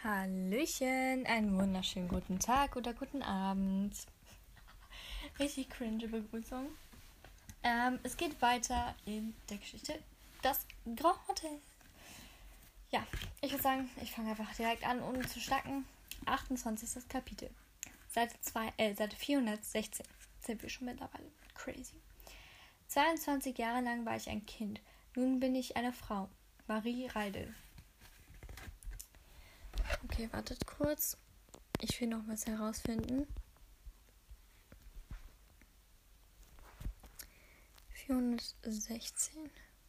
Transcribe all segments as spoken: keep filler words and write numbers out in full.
Hallöchen, einen wunderschönen guten Tag oder guten Abend. Richtig cringe Begrüßung. Ähm, es geht weiter in der Geschichte Das Grand Hotel. Ja, ich würde sagen, ich fange einfach direkt an, ohne zu schnacken. achtundzwanzigstes Kapitel. Seite, zwei, äh, Seite vierhundertsechzehn. Sind wir schon mittlerweile. Crazy. zweiundzwanzig Jahre lang war ich ein Kind. Nun bin ich eine Frau. Marie Reidel. Okay, wartet kurz. Ich will noch was herausfinden. vierhundertsechzehn.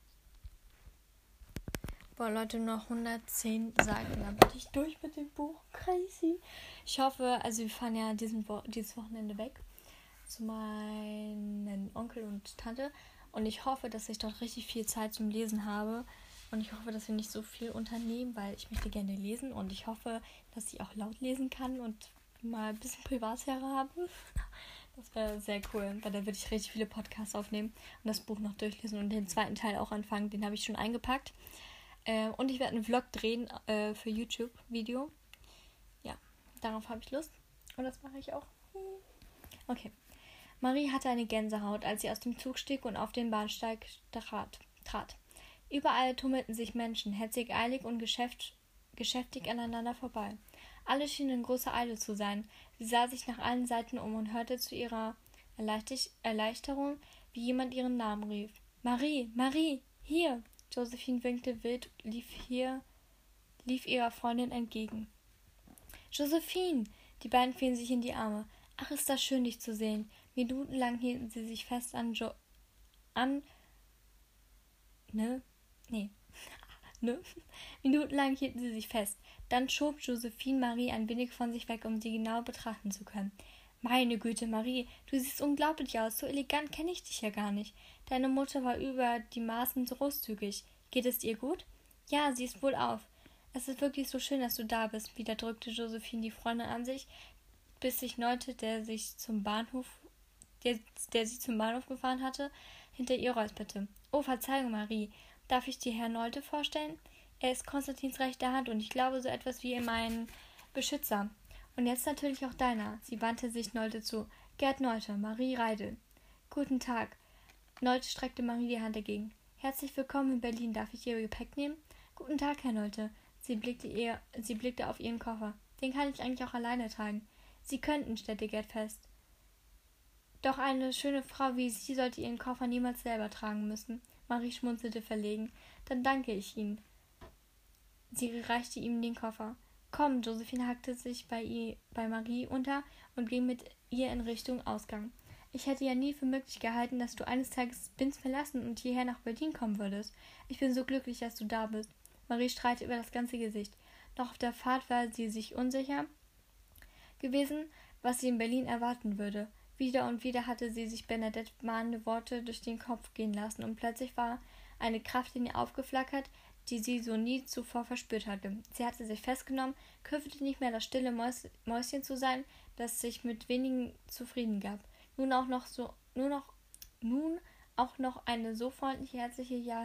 Boah, Leute, noch hundertzehn Seiten. Dann bin ich durch mit dem Buch. Crazy. Ich hoffe, also wir fahren ja diesen Wo- dieses Wochenende weg zu meinen Onkel und Tante. Und ich hoffe, dass ich dort richtig viel Zeit zum Lesen habe. Und ich hoffe, dass wir nicht so viel unternehmen, weil ich möchte gerne lesen. Und ich hoffe, dass ich auch laut lesen kann und mal ein bisschen Privatsphäre habe. Das wäre sehr cool, weil da würde ich richtig viele Podcasts aufnehmen und das Buch noch durchlesen und den zweiten Teil auch anfangen. Den habe ich schon eingepackt. Äh, und ich werde einen Vlog drehen äh, für YouTube-Video. Ja, darauf habe ich Lust. Und das mache ich auch. Okay. Marie hatte eine Gänsehaut, als sie aus dem Zug stieg und auf den Bahnsteig trat. trat. Überall tummelten sich Menschen, hetzig, eilig und geschäft, geschäftig aneinander vorbei. Alle schienen in großer Eile zu sein. Sie sah sich nach allen Seiten um und hörte zu ihrer Erleichterung, wie jemand ihren Namen rief. »Marie, Marie, hier!« Josephine winkte wild, lief, hier, lief ihrer Freundin entgegen. »Josephine!« Die beiden fielen sich in die Arme. »Ach, ist das schön, dich zu sehen!« Minutenlang hielten sie sich fest an Jo... an... ne? Nee. ne? Minutenlang hielten sie sich fest. Dann schob Josephine Marie ein wenig von sich weg, um sie genau betrachten zu können. »Meine Güte, Marie, du siehst unglaublich aus. So elegant kenne ich dich ja gar nicht. Deine Mutter war über die Maßen so großzügig. Geht es ihr gut?« »Ja, sie ist wohlauf. Es ist wirklich so schön, dass du da bist«, wieder drückte Josephine die Freundin an sich, bis sich Neute, der sich zum Bahnhof, der, der sie zum Bahnhof gefahren hatte, hinter ihr räusperte. »Oh, Verzeihung, Marie. Darf ich dir Herrn Nolte vorstellen? Er ist Konstantins rechte Hand und ich glaube so etwas wie mein Beschützer. Und jetzt natürlich auch deiner.« Sie wandte sich Nolte zu. »Gerd Nolte, Marie Reidel.« »Guten Tag.« Nolte streckte Marie die Hand entgegen. »Herzlich willkommen in Berlin. Darf ich Ihr Gepäck nehmen?« »Guten Tag, Herr Nolte.« Sie blickte, ihr, sie blickte auf ihren Koffer. »Den kann ich eigentlich auch alleine tragen.« »Sie könnten«, stellte Gerd fest. »Doch eine schöne Frau wie Sie sollte ihren Koffer niemals selber tragen müssen.« Marie schmunzelte verlegen. »Dann danke ich Ihnen.« Sie reichte ihm den Koffer. »Komm«, Josephine hackte sich bei, ihr, bei Marie unter und ging mit ihr in Richtung Ausgang. »Ich hätte ja nie für möglich gehalten, dass du eines Tages Binz verlassen und hierher nach Berlin kommen würdest. Ich bin so glücklich, dass du da bist.« Marie strahlte über das ganze Gesicht. Noch auf der Fahrt war sie sich unsicher gewesen, was sie in Berlin erwarten würde. Wieder und wieder hatte sie sich Bernadette mahnende Worte durch den Kopf gehen lassen, und plötzlich war eine Kraft in ihr aufgeflackert, die sie so nie zuvor verspürt hatte. Sie hatte sich festgenommen, künftig nicht mehr das stille Mäus- Mäuschen zu sein, das sich mit wenigen zufrieden gab. Nun auch noch so, nur noch, nun auch noch eine so freundliche, herzliche, ja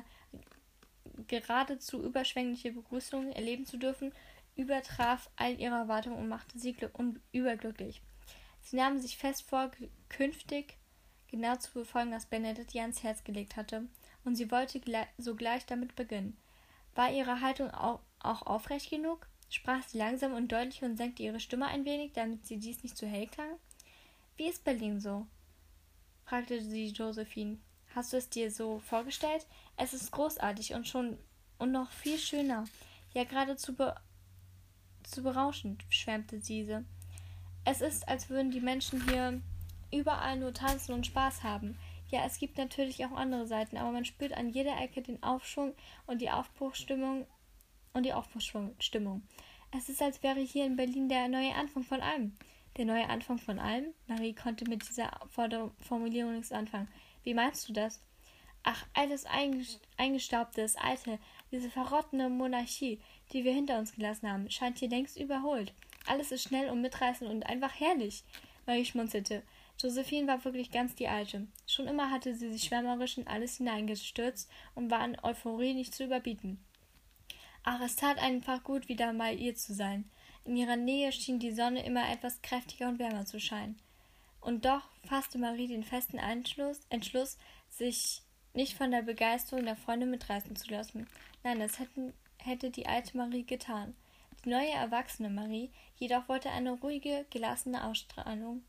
geradezu überschwängliche Begrüßung erleben zu dürfen, übertraf all ihre Erwartungen und machte sie gl- un- überglücklich. Sie nahmen sich fest vor, künftig genau zu befolgen, was Bernadette ihr ans Herz gelegt hatte, und sie wollte gle- sogleich damit beginnen. War ihre Haltung auch, auch aufrecht genug? Sprach sie langsam und deutlich und senkte ihre Stimme ein wenig, damit sie dies nicht zu hell klang? »Wie ist Berlin so?« fragte sie Josephine. »Hast du es dir so vorgestellt? Es ist großartig und schon und noch viel schöner. Ja, geradezu be- zu berauschend«, schwärmte Siese. »Es ist, als würden die Menschen hier überall nur tanzen und Spaß haben. Ja, es gibt natürlich auch andere Seiten, aber man spürt an jeder Ecke den Aufschwung und die Aufbruchsstimmung und die Aufbruchsstimmung. Es ist, als wäre hier in Berlin der neue Anfang von allem.« »Der neue Anfang von allem?« Marie konnte mit dieser Formulierung nichts anfangen. »Wie meinst du das?« »Ach, alles Eingestaubte, das Alte, diese verrottene Monarchie, die wir hinter uns gelassen haben, scheint hier längst überholt. Alles ist schnell und mitreißend und einfach herrlich.« Marie schmunzelte. Josephine war wirklich ganz die Alte. Schon immer hatte sie sich schwärmerisch in alles hineingestürzt und war an Euphorie nicht zu überbieten. Ach, es tat einfach gut, wieder mal ihr zu sein. In ihrer Nähe schien die Sonne immer etwas kräftiger und wärmer zu scheinen. Und doch fasste Marie den festen Entschluss, Entschluss, sich nicht von der Begeisterung der Freunde mitreißen zu lassen. Nein, das hätten, hätte die alte Marie getan. Die neue erwachsene Marie jedoch wollte eine ruhige, gelassene Ausstrahlung.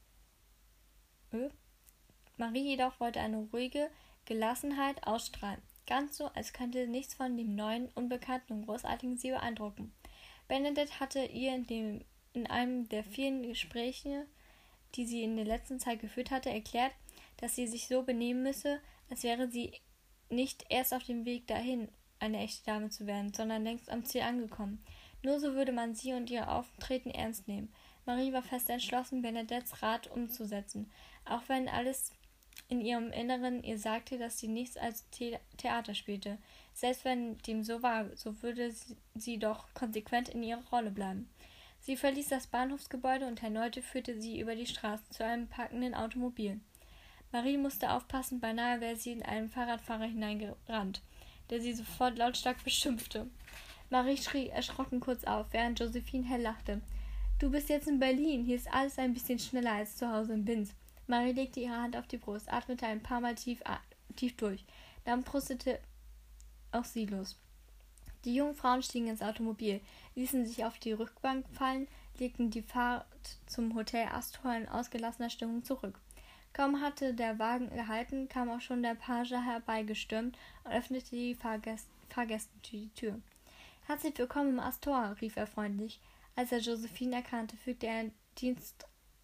Ö? Marie jedoch wollte eine ruhige Gelassenheit ausstrahlen, ganz so, als könnte nichts von dem neuen, unbekannten und großartigen sie beeindrucken. Bernadette hatte ihr in, dem, in einem der vielen Gespräche, die sie in der letzten Zeit geführt hatte, erklärt, dass sie sich so benehmen müsse, als wäre sie nicht erst auf dem Weg dahin, eine echte Dame zu werden, sondern längst am Ziel angekommen. Nur so würde man sie und ihr Auftreten ernst nehmen. Marie war fest entschlossen, Bernadettes Rat umzusetzen, auch wenn alles in ihrem Inneren ihr sagte, dass sie nichts als The- Theater spielte. Selbst wenn dem so war, so würde sie, sie doch konsequent in ihrer Rolle bleiben. Sie verließ das Bahnhofsgebäude und erneut führte sie über die Straße zu einem parkenden Automobil. Marie musste aufpassen, beinahe wäre sie in einen Fahrradfahrer hineingerannt, der sie sofort lautstark beschimpfte. Marie schrie erschrocken kurz auf, während Josephine hell lachte. »Du bist jetzt in Berlin, hier ist alles ein bisschen schneller als zu Hause in Binz.« Marie legte ihre Hand auf die Brust, atmete ein paar Mal tief, tief durch. Dann prustete auch sie los. Die jungen Frauen stiegen ins Automobil, ließen sich auf die Rückbank fallen, legten die Fahrt zum Hotel Astor in ausgelassener Stimmung zurück. Kaum hatte der Wagen gehalten, kam auch schon der Page herbeigestürmt und öffnete die Fahrgäst- Fahrgästen die Tür. »Herzlich willkommen im Astor«, rief er freundlich. Als er Josephine erkannte, fügte er Dienst,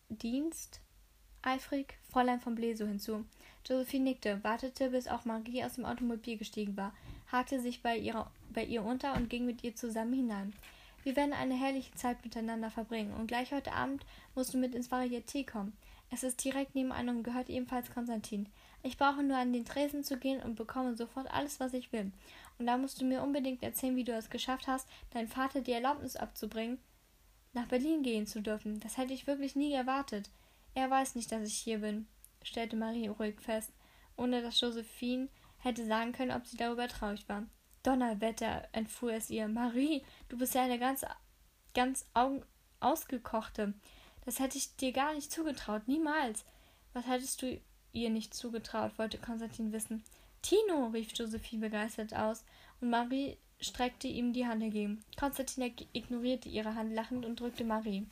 diensteifrig Fräulein von Blesow hinzu. Josephine nickte, wartete, bis auch Marie aus dem Automobil gestiegen war, hakte sich bei, ihrer, bei ihr unter und ging mit ihr zusammen hinein. »Wir werden eine herrliche Zeit miteinander verbringen, und gleich heute Abend musst du mit ins Varieté kommen. Es ist direkt nebenan und gehört ebenfalls Konstantin. Ich brauche nur an den Tresen zu gehen und bekomme sofort alles, was ich will. Und da musst du mir unbedingt erzählen, wie du es geschafft hast, deinem Vater die Erlaubnis abzubringen, nach Berlin gehen zu dürfen. Das hätte ich wirklich nie erwartet. Er weiß nicht, dass ich hier bin«, stellte Marie ruhig fest, ohne dass Josephine hätte sagen können, ob sie darüber traurig war. »Donnerwetter«, entfuhr es ihr. »Marie, du bist ja eine ganz, ganz Augen ausgekochte. Das hätte ich dir gar nicht zugetraut, niemals.« »Was hättest du ihr nicht zugetraut?«, wollte Konstantin wissen. »Tino«, rief Josephine begeistert aus, und Marie streckte ihm die Hand entgegen. Konstantin ignorierte ihre Hand lachend und drückte Marie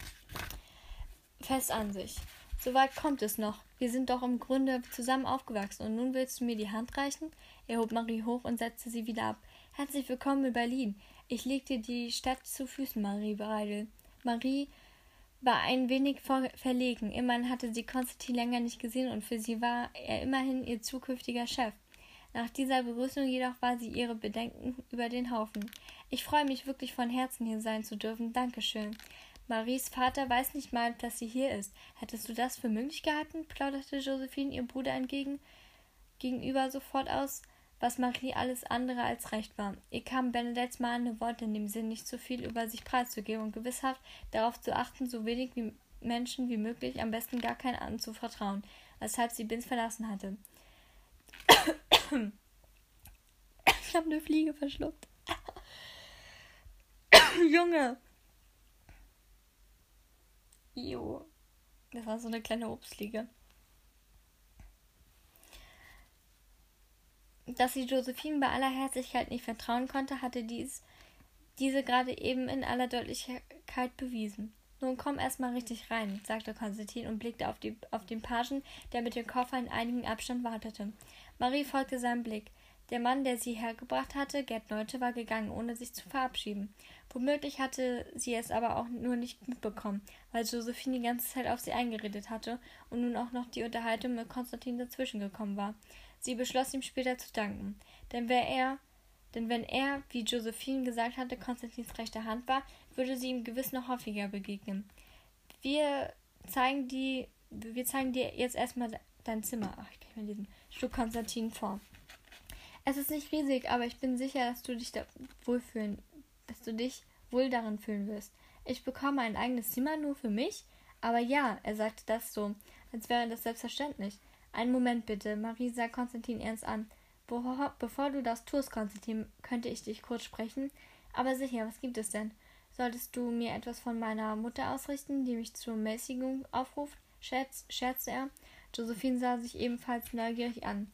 fest an sich. »Soweit kommt es noch. Wir sind doch im Grunde zusammen aufgewachsen, und nun willst du mir die Hand reichen?« Er hob Marie hoch und setzte sie wieder ab. »Herzlich willkommen in Berlin. Ich leg dir die Stadt zu Füßen, Marie Breidel.« Marie war ein wenig verlegen. Immerhin hatte sie Konstantin länger nicht gesehen, und für sie war er immerhin ihr zukünftiger Chef. Nach dieser Begrüßung jedoch war sie ihre Bedenken über den Haufen. »Ich freue mich wirklich von Herzen, hier sein zu dürfen. Dankeschön. Maries Vater weiß nicht mal, dass sie hier ist. Hättest du das für möglich gehalten?«, plauderte Josephine ihr Bruder entgegen, gegenüber sofort aus, was Marie alles andere als recht war. Ihr kamen Bernadettes mahnende Worte in dem Sinn, nicht zu viel über sich preiszugeben und gewisshaft darauf zu achten, so wenig wie Menschen wie möglich, am besten gar keinen anzuvertrauen, weshalb sie Binz verlassen hatte. Ich habe eine Fliege verschluckt. Junge! Jo. Das war so eine kleine Obstfliege. Dass sie Josephine bei aller Herzlichkeit nicht vertrauen konnte, hatte dies, diese gerade eben in aller Deutlichkeit bewiesen. »Nun komm erst mal richtig rein«, sagte Konstantin und blickte auf, die, auf den Pagen, der mit dem Koffer in einigem Abstand wartete. Marie folgte seinem Blick. Der Mann, der sie hergebracht hatte, Gerd Neute, war gegangen, ohne sich zu verabschieden. Womöglich hatte sie es aber auch nur nicht mitbekommen, weil Josephine die ganze Zeit auf sie eingeredet hatte und nun auch noch die Unterhaltung mit Konstantin dazwischen gekommen war. Sie beschloss, ihm später zu danken. Denn wer er, denn wenn er, wie Josephine gesagt hatte, Konstantins rechte Hand war, würde sie ihm gewiss noch häufiger begegnen. Wir zeigen die, wir zeigen dir jetzt erstmal dein Zimmer. Ach, ich kann nicht mehr lesen. Schlug Konstantin vor. Es ist nicht riesig, aber ich bin sicher, dass du dich da wohlfühlen, dass du dich wohl darin fühlen wirst. Ich bekomme ein eigenes Zimmer nur für mich? Aber ja, er sagte das so, als wäre das selbstverständlich. Einen Moment bitte, Marie sah Konstantin ernst an. Bevor, bevor du das tust, Konstantin, könnte ich dich kurz sprechen? Aber sicher, was gibt es denn? Solltest du mir etwas von meiner Mutter ausrichten, die mich zur Mäßigung aufruft?« Scherz, scherzte er. Josephine sah sich ebenfalls neugierig an.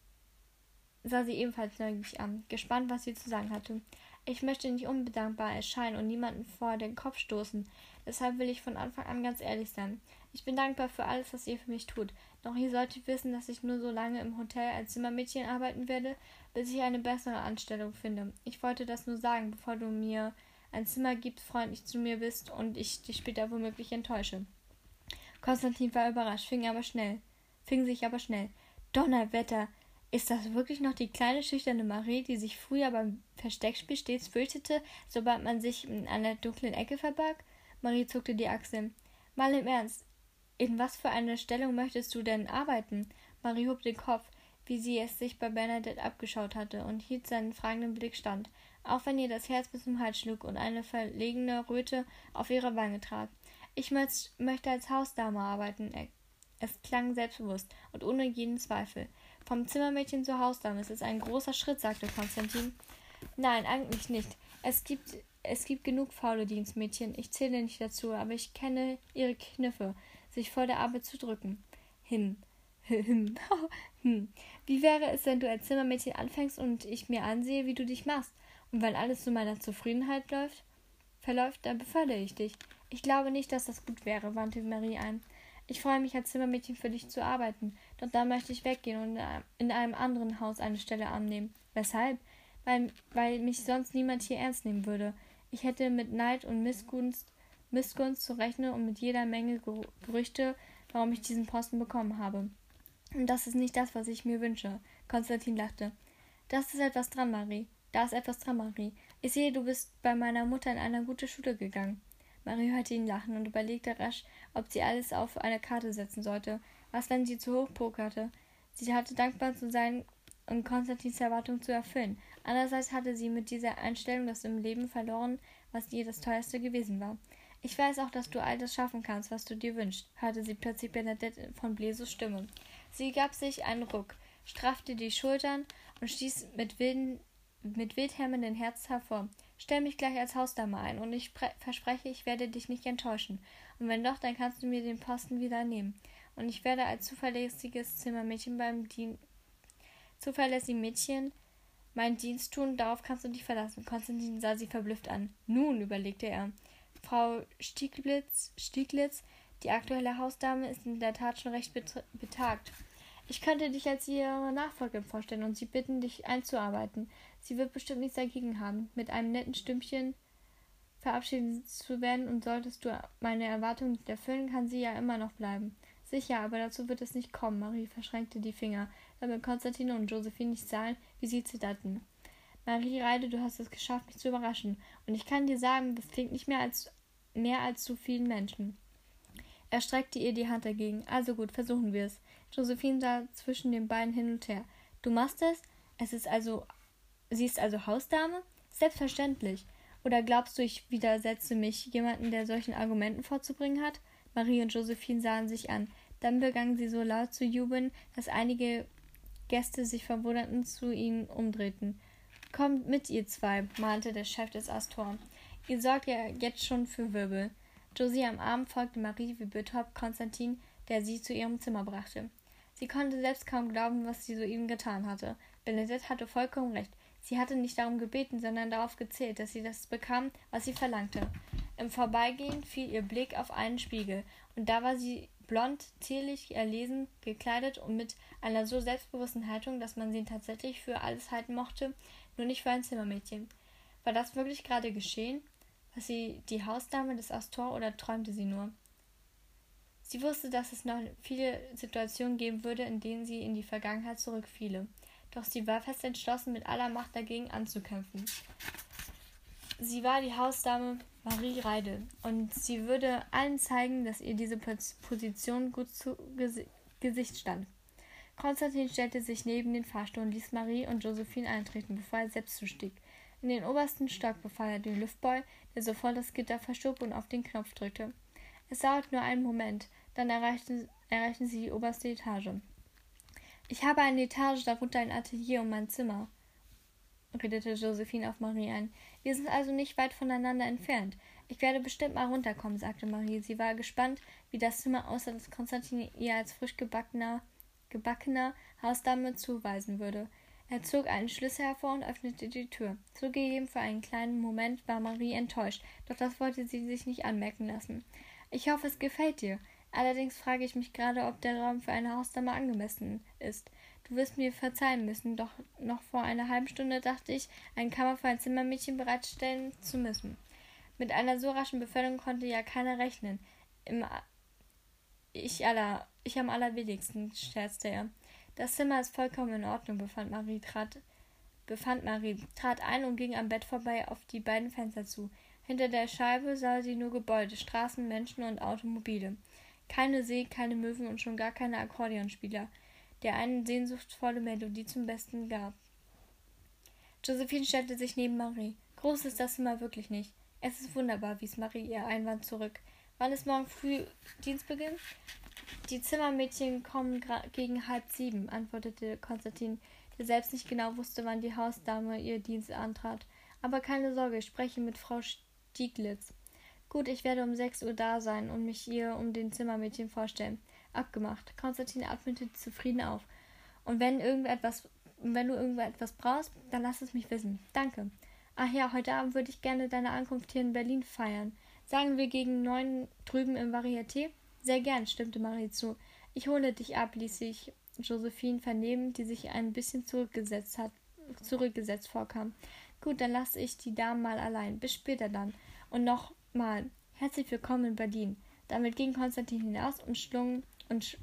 sah sie ebenfalls neugierig an, gespannt, was sie zu sagen hatte. »Ich möchte nicht unbedankbar erscheinen und niemanden vor den Kopf stoßen. Deshalb will ich von Anfang an ganz ehrlich sein. Ich bin dankbar für alles, was ihr für mich tut. Doch ihr solltet wissen, dass ich nur so lange im Hotel als Zimmermädchen arbeiten werde, bis ich eine bessere Anstellung finde. Ich wollte das nur sagen, bevor du mir ein Zimmer gibst, freundlich zu mir bist und ich dich später womöglich enttäusche.« Konstantin war überrascht, fing aber schnell, fing sich aber schnell. »Donnerwetter! Ist das wirklich noch die kleine, schüchterne Marie, die sich früher beim Versteckspiel stets fürchtete, sobald man sich in einer dunklen Ecke verbarg?« Marie zuckte die Achseln. »Mal im Ernst, in was für einer Stellung möchtest du denn arbeiten?« Marie hob den Kopf, wie sie es sich bei Bernadette abgeschaut hatte, und hielt seinen fragenden Blick stand, auch wenn ihr das Herz bis zum Hals schlug und eine verlegene Röte auf ihre Wange trat. »Ich möcht, möchte als Hausdame arbeiten.« Es klang selbstbewusst und ohne jeden Zweifel. »Vom Zimmermädchen zur Hausdame, es ist ein großer Schritt«, sagte Konstantin. »Nein, eigentlich nicht. Es gibt, es gibt genug faule Dienstmädchen. Ich zähle nicht dazu, aber ich kenne ihre Kniffe, sich vor der Arbeit zu drücken. Hm, hm, hm. Wie wäre es, wenn du als Zimmermädchen anfängst und ich mir ansehe, wie du dich machst? Und wenn alles zu meiner Zufriedenheit läuft, verläuft, dann befördere ich dich.« »Ich glaube nicht, dass das gut wäre«, wandte Marie ein. »Ich freue mich, als Zimmermädchen für dich zu arbeiten, doch dann möchte ich weggehen und in einem anderen Haus eine Stelle annehmen.« »Weshalb?« Weil, weil mich sonst niemand hier ernst nehmen würde. Ich hätte mit Neid und Missgunst, Missgunst zu rechnen und mit jeder Menge Gerüchte, warum ich diesen Posten bekommen habe. Und das ist nicht das, was ich mir wünsche.« Konstantin lachte. »Das ist etwas dran, Marie. Da ist etwas dran, Marie. Ich sehe, du bist bei meiner Mutter in eine gute Schule gegangen.« Marie hörte ihn lachen und überlegte rasch, ob sie alles auf eine Karte setzen sollte. Was, wenn sie zu hoch pokerte? Sie hatte dankbar zu sein und Konstantins Erwartung zu erfüllen. Andererseits hatte sie mit dieser Einstellung das im Leben verloren, was ihr das Teuerste gewesen war. »Ich weiß auch, dass du all das schaffen kannst, was du dir wünschst«, hörte sie plötzlich Bernadette von Blesos Stimme. Sie gab sich einen Ruck, straffte die Schultern und stieß mit wilden mit wildhämmerndem Herz hervor. »Stell mich gleich als Hausdame ein, und ich verspreche, ich werde dich nicht enttäuschen. Und wenn doch, dann kannst du mir den Posten wieder nehmen. Und ich werde als zuverlässiges Zimmermädchen beim Dien zuverlässigen Mädchen meinen Dienst tun, darauf kannst du dich verlassen.« Konstantin sah sie verblüfft an. »Nun«, überlegte er, »Frau Stieglitz, Stieglitz, die aktuelle Hausdame, ist in der Tat schon recht betagt. Ich könnte dich als ihre Nachfolgerin vorstellen und sie bitten, dich einzuarbeiten. Sie wird bestimmt nichts dagegen haben, mit einem netten Stimmchen verabschiedet zu werden, und solltest du meine Erwartungen nicht erfüllen, kann sie ja immer noch bleiben.« »Sicher, aber dazu wird es nicht kommen.« Marie verschränkte die Finger, damit Konstantin und Josephine nicht sahen, wie sie zitterten. »Marie Reide, du hast es geschafft, mich zu überraschen. Und ich kann dir sagen, das klingt nicht mehr als mehr als zu vielen Menschen.« Er streckte ihr die Hand dagegen. »Also gut, versuchen wir es.« Josephine sah zwischen den beiden hin und her. »Du machst es? Es ist also... Sie ist also Hausdame?« »Selbstverständlich. Oder glaubst du, ich widersetze mich jemanden, der solchen Argumenten vorzubringen hat?« Marie und Josephine sahen sich an. Dann begannen sie so laut zu jubeln, dass einige Gäste sich verwunderten zu ihnen umdrehten. »Kommt mit, ihr zwei«, mahnte der Chef des Astor. »Ihr sorgt ja jetzt schon für Wirbel.« Josie am Arm folgte Marie wie betäubt Konstantin, der sie zu ihrem Zimmer brachte. Sie konnte selbst kaum glauben, was sie soeben getan hatte. Bernadette hatte vollkommen recht. Sie hatte nicht darum gebeten, sondern darauf gezählt, dass sie das bekam, was sie verlangte. Im Vorbeigehen fiel ihr Blick auf einen Spiegel, und da war sie blond, zierlich, erlesen, gekleidet und mit einer so selbstbewussten Haltung, dass man sie tatsächlich für alles halten mochte, nur nicht für ein Zimmermädchen. War das wirklich gerade geschehen? War sie die Hausdame des Astor oder träumte sie nur? Sie wusste, dass es noch viele Situationen geben würde, in denen sie in die Vergangenheit zurückfiele. Doch sie war fest entschlossen, mit aller Macht dagegen anzukämpfen. Sie war die Hausdame Marie Reide, und sie würde allen zeigen, dass ihr diese Position gut zu Gesi- Gesicht stand. Konstantin stellte sich neben den Fahrstuhl und ließ Marie und Josephine eintreten, bevor er selbst zustieg. In den obersten Stock befahl er den Liftboy, der sofort das Gitter verschob und auf den Knopf drückte. Es dauerte nur einen Moment, dann erreichten, erreichten sie die oberste Etage. »Ich habe eine Etage, darunter ein Atelier und mein Zimmer«, redete Josephine auf Marie ein. Wir sind also nicht weit voneinander entfernt. Ich werde bestimmt mal runterkommen, sagte Marie. Sie war gespannt, wie das Zimmer aussah, das Konstantin ihr als frisch gebackener, gebackener Hausdame zuweisen würde. Er zog einen Schlüssel hervor und öffnete die Tür. Zugegeben, für einen kleinen Moment war Marie enttäuscht, doch das wollte sie sich nicht anmerken lassen. Ich hoffe, es gefällt dir. Allerdings frage ich mich gerade, ob der Raum für eine Hausdame angemessen ist. Du wirst mir verzeihen müssen, doch noch vor einer halben Stunde dachte ich, eine Kammer für ein Zimmermädchen bereitstellen zu müssen. Mit einer so raschen Beförderung konnte ja keiner rechnen. Im ich, aller, ich am allerwenigsten, scherzte er. Das Zimmer ist vollkommen in Ordnung, befand Marie, trat, befand Marie, trat ein und ging am Bett vorbei auf die beiden Fenster zu. Hinter der Scheibe sah sie nur Gebäude, Straßen, Menschen und Automobile. Keine See, keine Möwen und schon gar keine Akkordeonspieler, der eine sehnsuchtsvolle Melodie zum Besten gab. Josephine stellte sich neben Marie. Groß ist das Zimmer wirklich nicht. Es ist wunderbar, wies Marie ihr Einwand zurück. Wann ist morgen früh Dienstbeginn? Die Zimmermädchen kommen gegen halb sieben, antwortete Konstantin, der selbst nicht genau wusste, wann die Hausdame ihr Dienst antrat. Aber keine Sorge, ich spreche mit Frau Stieglitz. Gut, ich werde um sechs Uhr da sein und mich ihr um den Zimmermädchen vorstellen. Abgemacht. Konstantin atmete zufrieden auf. Und wenn irgendetwas, wenn du irgendetwas brauchst, dann lass es mich wissen. Danke. Ach ja, heute Abend würde ich gerne deine Ankunft hier in Berlin feiern. Sagen wir gegen neun drüben im Varieté? Sehr gern, stimmte Marie zu. Ich hole dich ab, ließ sich Josephine vernehmen, die sich ein bisschen zurückgesetzt hat, zurückgesetzt vorkam. Gut, dann lasse ich die Damen mal allein. Bis später dann. Und nochmal, herzlich willkommen in Berlin. Damit ging Konstantin hinaus und schlung und sch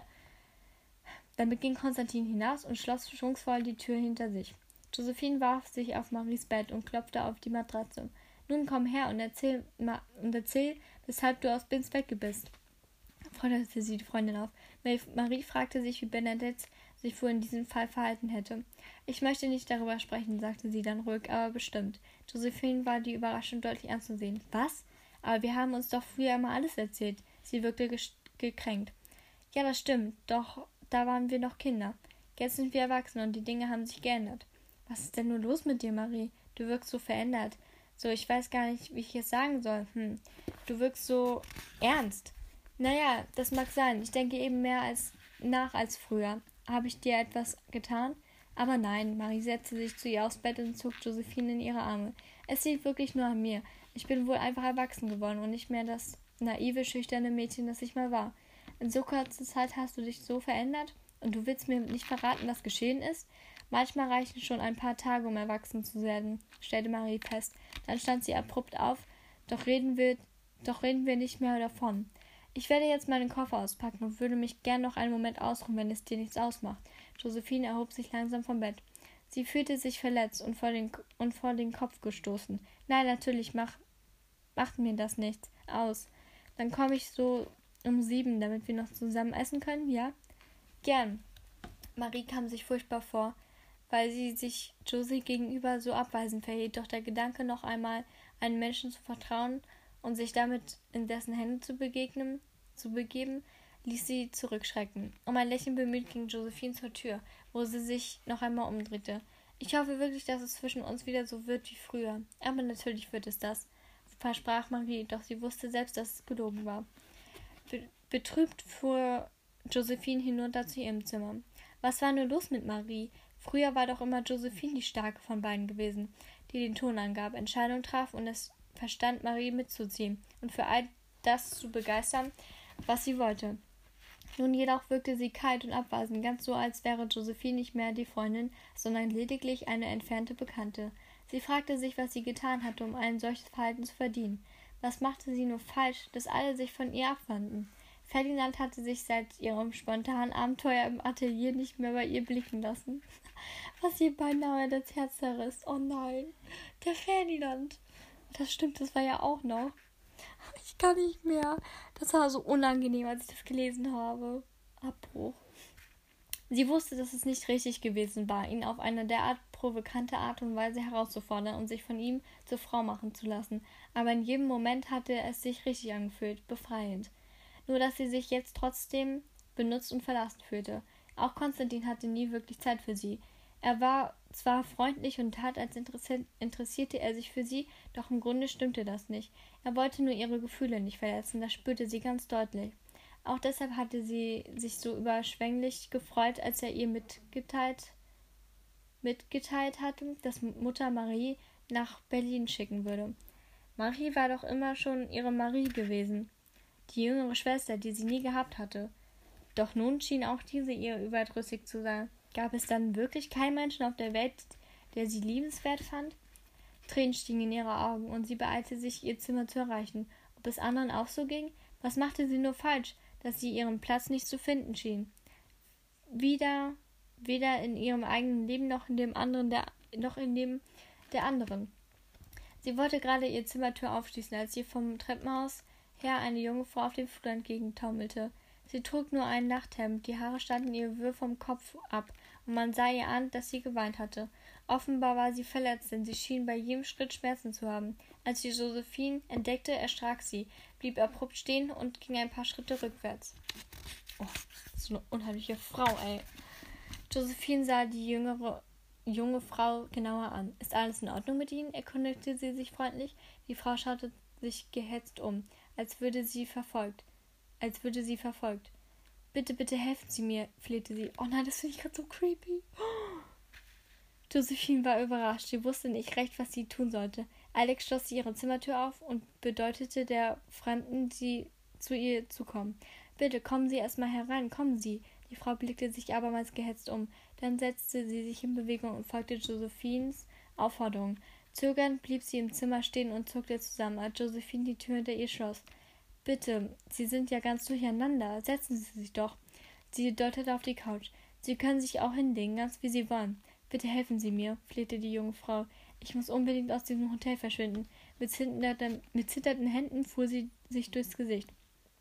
Damit ging Konstantin hinaus und schloss schwungsvoll die Tür hinter sich. Josephine warf sich auf Maries Bett und klopfte auf die Matratze. Nun komm her und erzähl, ma und erzähl, weshalb du aus Binsbecke bist, forderte sie die Freundin auf. Marie fragte sich, wie Bernadette sich wohl in diesem Fall verhalten hätte. Ich möchte nicht darüber sprechen, sagte sie dann ruhig, aber bestimmt. Josephine war die Überraschung deutlich anzusehen. Was? Aber wir haben uns doch früher immer alles erzählt. Sie wirkte gekränkt. Ja, das stimmt, doch da waren wir noch Kinder. Jetzt sind wir erwachsen und die Dinge haben sich geändert. Was ist denn nur los mit dir, Marie? Du wirkst so verändert. So, ich weiß gar nicht, wie ich es sagen soll. Hm, du wirkst so ernst. Naja, das mag sein. Ich denke eben mehr als nach als früher. Habe ich dir etwas getan? Aber nein, Marie setzte sich zu ihr aufs Bett und zog Josephine in ihre Arme. Es liegt wirklich nur an mir. Ich bin wohl einfach erwachsen geworden und nicht mehr das naive, schüchterne Mädchen, das ich mal war. In so kurzer Zeit hast du dich so verändert und du willst mir nicht verraten, was geschehen ist? Manchmal reichen schon ein paar Tage, um erwachsen zu werden, stellte Marie fest. Dann stand sie abrupt auf. Doch reden wir, doch reden wir nicht mehr davon. Ich werde jetzt meinen Koffer auspacken und würde mich gern noch einen Moment ausruhen, wenn es dir nichts ausmacht. Josephine erhob sich langsam vom Bett. Sie fühlte sich verletzt und vor den, und vor den Kopf gestoßen. Nein, natürlich mach, macht mir das nichts aus. Dann komme ich so um sieben, damit wir noch zusammen essen können, ja? Gern. Marie kam sich furchtbar vor, weil sie sich Josie gegenüber so abweisend verhielt, doch der Gedanke, noch einmal einem Menschen zu vertrauen und sich damit in dessen Hände zu begegnen, zu begeben, ließ sie zurückschrecken. Um ein Lächeln bemüht ging Josephine zur Tür, wo sie sich noch einmal umdrehte. Ich hoffe wirklich, dass es zwischen uns wieder so wird wie früher. Aber natürlich wird es das, versprach Marie, doch sie wusste selbst, dass es gelogen war. Be- betrübt fuhr Josephine hinunter zu ihrem Zimmer. Was war nur los mit Marie? Früher war doch immer Josephine die Starke von beiden gewesen, die den Ton angab, Entscheidungen traf und es verstand, Marie mitzuziehen und für all das zu begeistern, was sie wollte. Nun jedoch wirkte sie kalt und abweisend, ganz so, als wäre Josephine nicht mehr die Freundin, sondern lediglich eine entfernte Bekannte. Sie fragte sich, was sie getan hatte, um ein solches Verhalten zu verdienen. Was machte sie nur falsch, dass alle sich von ihr abwandten? Ferdinand hatte sich seit ihrem spontanen Abenteuer im Atelier nicht mehr bei ihr blicken lassen, was ihr beinahe das Herz zerriss. Oh nein, der Ferdinand. Das stimmt, das war ja auch noch. Ich kann nicht mehr. Das war so unangenehm, als ich das gelesen habe. Abbruch. Sie wusste, dass es nicht richtig gewesen war, ihn auf eine derart provokante Art und Weise herauszufordern und sich von ihm zur Frau machen zu lassen. Aber in jedem Moment hatte es sich richtig angefühlt, befreiend. Nur, dass sie sich jetzt trotzdem benutzt und verlassen fühlte. Auch Konstantin hatte nie wirklich Zeit für sie. Er war zwar freundlich und tat, als interessierte er sich für sie, doch im Grunde stimmte das nicht. Er wollte nur ihre Gefühle nicht verletzen, das spürte sie ganz deutlich. Auch deshalb hatte sie sich so überschwänglich gefreut, als er ihr mitgeteilt, mitgeteilt hatte, dass Mutter Marie nach Berlin schicken würde. Marie war doch immer schon ihre Marie gewesen, die jüngere Schwester, die sie nie gehabt hatte. Doch nun schien auch diese ihr überdrüssig zu sein. Gab es dann wirklich keinen Menschen auf der Welt, der sie liebenswert fand? Tränen stiegen in ihre Augen und sie beeilte sich, ihr Zimmer zu erreichen. Ob es anderen auch so ging? Was machte sie nur falsch, dass sie ihren Platz nicht zu finden schien? Wieder, weder in ihrem eigenen Leben noch in dem anderen der, noch in dem der anderen. Sie wollte gerade ihre Zimmertür aufschließen, als ihr vom Treppenhaus her eine junge Frau auf dem Flur entgegentaumelte. Sie trug nur ein Nachthemd, die Haare standen ihr wirr vom Kopf ab, und man sah ihr an, dass sie geweint hatte. Offenbar war sie verletzt, denn sie schien bei jedem Schritt Schmerzen zu haben. Als sie Josephine entdeckte, erschrak sie, blieb abrupt stehen und ging ein paar Schritte rückwärts. Oh, so eine unheimliche Frau, ey. Josephine sah die jüngere, junge Frau genauer an. Ist alles in Ordnung mit Ihnen? Erkundigte sie sich freundlich. Die Frau schaute sich gehetzt um, als würde sie verfolgt. als würde sie verfolgt. Bitte, bitte helfen Sie mir, flehte sie. Oh nein, das finde ich gerade so creepy. Oh. Josephine war überrascht. Sie wusste nicht recht, was sie tun sollte. Alex schloss ihre Zimmertür auf und bedeutete der Fremden, sie zu ihr zu kommen. Bitte, kommen Sie erst mal herein, kommen Sie. Die Frau blickte sich abermals gehetzt um. Dann setzte sie sich in Bewegung und folgte Josephines Aufforderung. Zögernd blieb sie im Zimmer stehen und zuckte zusammen, als Josephine die Tür hinter ihr schloss. Bitte, Sie sind ja ganz durcheinander. Setzen Sie sich doch. Sie deutete auf die Couch. Sie können sich auch hinlegen, ganz wie Sie wollen. Bitte helfen Sie mir, flehte die junge Frau. Ich muss unbedingt aus diesem Hotel verschwinden. Mit zitternden, mit zitternden Händen fuhr sie sich durchs Gesicht.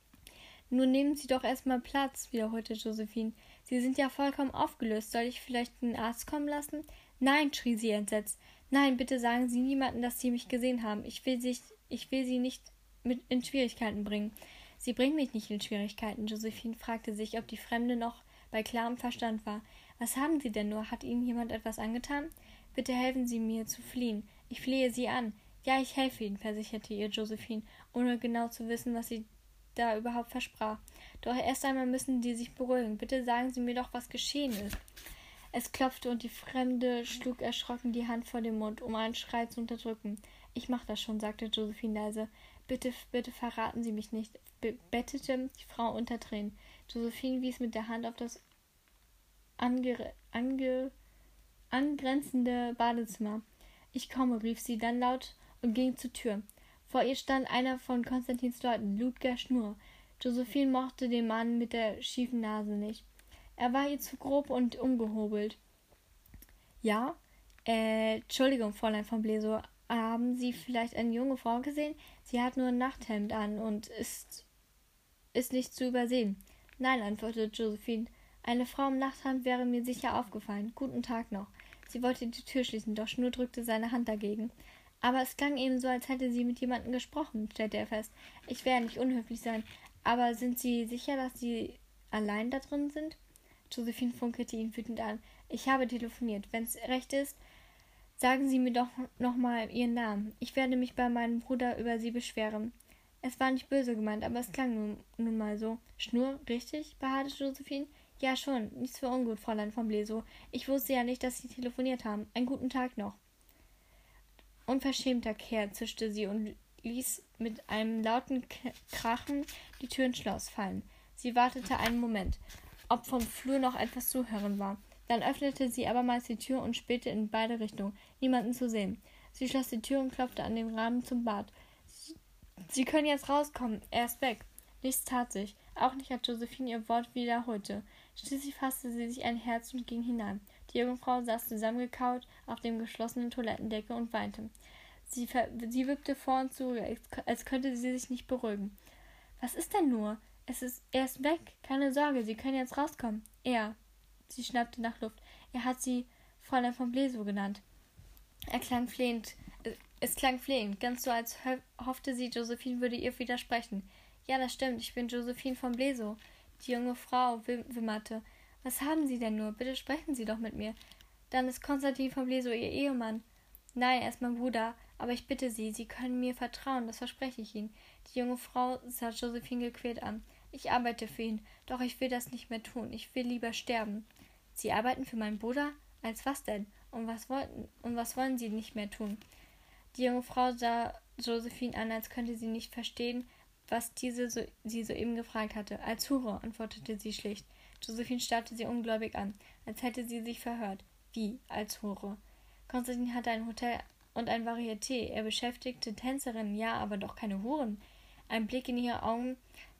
Nun nehmen Sie doch erstmal Platz, wiederholte Josephine. Sie sind ja vollkommen aufgelöst. Soll ich vielleicht einen Arzt kommen lassen? Nein, schrie sie entsetzt. Nein, bitte sagen Sie niemandem, dass Sie mich gesehen haben. Ich will, sich, ich will Sie nicht mit in Schwierigkeiten bringen. Sie bringen mich nicht in Schwierigkeiten. Josephine fragte sich, ob die Fremde noch bei klarem Verstand war. Was haben Sie denn nur? Hat Ihnen jemand etwas angetan? Bitte helfen Sie mir zu fliehen. Ich flehe Sie an. Ja, ich helfe Ihnen, versicherte ihr Josephine, ohne genau zu wissen, was sie da überhaupt versprach. Doch erst einmal müssen Sie sich beruhigen. Bitte sagen Sie mir doch, was geschehen ist. Es klopfte und die Fremde schlug erschrocken die Hand vor den Mund, um einen Schrei zu unterdrücken. Ich mach das schon, sagte Josephine leise. Bitte, bitte verraten Sie mich nicht, bettete die Frau unter Tränen. Josephine wies mit der Hand auf das ange, ange, angrenzende Badezimmer. Ich komme, rief sie dann laut und ging zur Tür. Vor ihr stand einer von Konstantins Leuten, Ludger Schnur. Josephine mochte den Mann mit der schiefen Nase nicht. Er war ihr zu grob und ungehobelt. Ja? Äh, Entschuldigung, Fräulein von Blesow, haben Sie vielleicht eine junge Frau gesehen? Sie hat nur ein Nachthemd an und ist, ist nicht zu übersehen. Nein, antwortete Josephine. Eine Frau im Nachthemd wäre mir sicher aufgefallen. Guten Tag noch. Sie wollte die Tür schließen, doch Schnur drückte seine Hand dagegen. Aber es klang eben so, als hätte sie mit jemandem gesprochen, stellte er fest. Ich werde nicht unhöflich sein, aber sind Sie sicher, dass Sie allein da drin sind? Josephine funkelte ihn wütend an. Ich habe telefoniert. Wenn's recht ist, sagen Sie mir doch noch mal Ihren Namen. Ich werde mich bei meinem Bruder über Sie beschweren. Es war nicht böse gemeint, aber es klang nun, nun mal so. Schnur, richtig? Beharrte Josephine. Ja, schon. Nichts für ungut, Fräulein von Blesow. Ich wusste ja nicht, dass Sie telefoniert haben. Einen guten Tag noch. Unverschämter Kerl, zischte sie und ließ mit einem lauten Krachen die Tür ins Schloss fallen. Sie wartete einen Moment, ob vom Flur noch etwas zu hören war. Dann öffnete sie abermals die Tür und spähte in beide Richtungen, niemanden zu sehen. Sie schloss die Tür und klopfte an den Rahmen zum Bad. Sie, sie können jetzt rauskommen, er ist weg. Nichts tat sich, auch nicht, als Josephine ihr Wort wiederholte. Schließlich fasste sie sich ein Herz und ging hinein. Die junge Frau saß zusammengekauert auf dem geschlossenen Toilettendeckel und weinte. Sie, ver- sie wippte vor und zu, als könnte sie sich nicht beruhigen. Was ist denn nur? Es ist, er ist weg. Keine Sorge, Sie können jetzt rauskommen. Er. Sie schnappte nach Luft. Er hat sie Fräulein von Blesow genannt. Er klang flehend. Es klang flehend, ganz so, als hoffte sie, Josephine würde ihr widersprechen. Ja, das stimmt, ich bin Josephine von Blesow. Die junge Frau wimmerte. Was haben Sie denn nur? Bitte sprechen Sie doch mit mir. Dann ist Konstantin von Blesow ihr Ehemann. Nein, er ist mein Bruder, aber ich bitte Sie, Sie können mir vertrauen, das verspreche ich Ihnen. Die junge Frau sah Josephine gequält an. Ich arbeite für ihn, doch ich will das nicht mehr tun, ich will lieber sterben. Sie arbeiten für meinen Bruder? Als was denn? Und was wollten, und was wollen Sie nicht mehr tun? Die junge Frau sah Josephine an, als könnte sie nicht verstehen, was diese so, sie soeben gefragt hatte. Als Hure, antwortete sie schlicht. Josephine starrte sie ungläubig an, als hätte sie sich verhört. Wie, als Hure? Konstantin hatte ein Hotel und ein Varieté. Er beschäftigte Tänzerinnen, ja, aber doch keine Huren. Ein Blick in ihre Augen,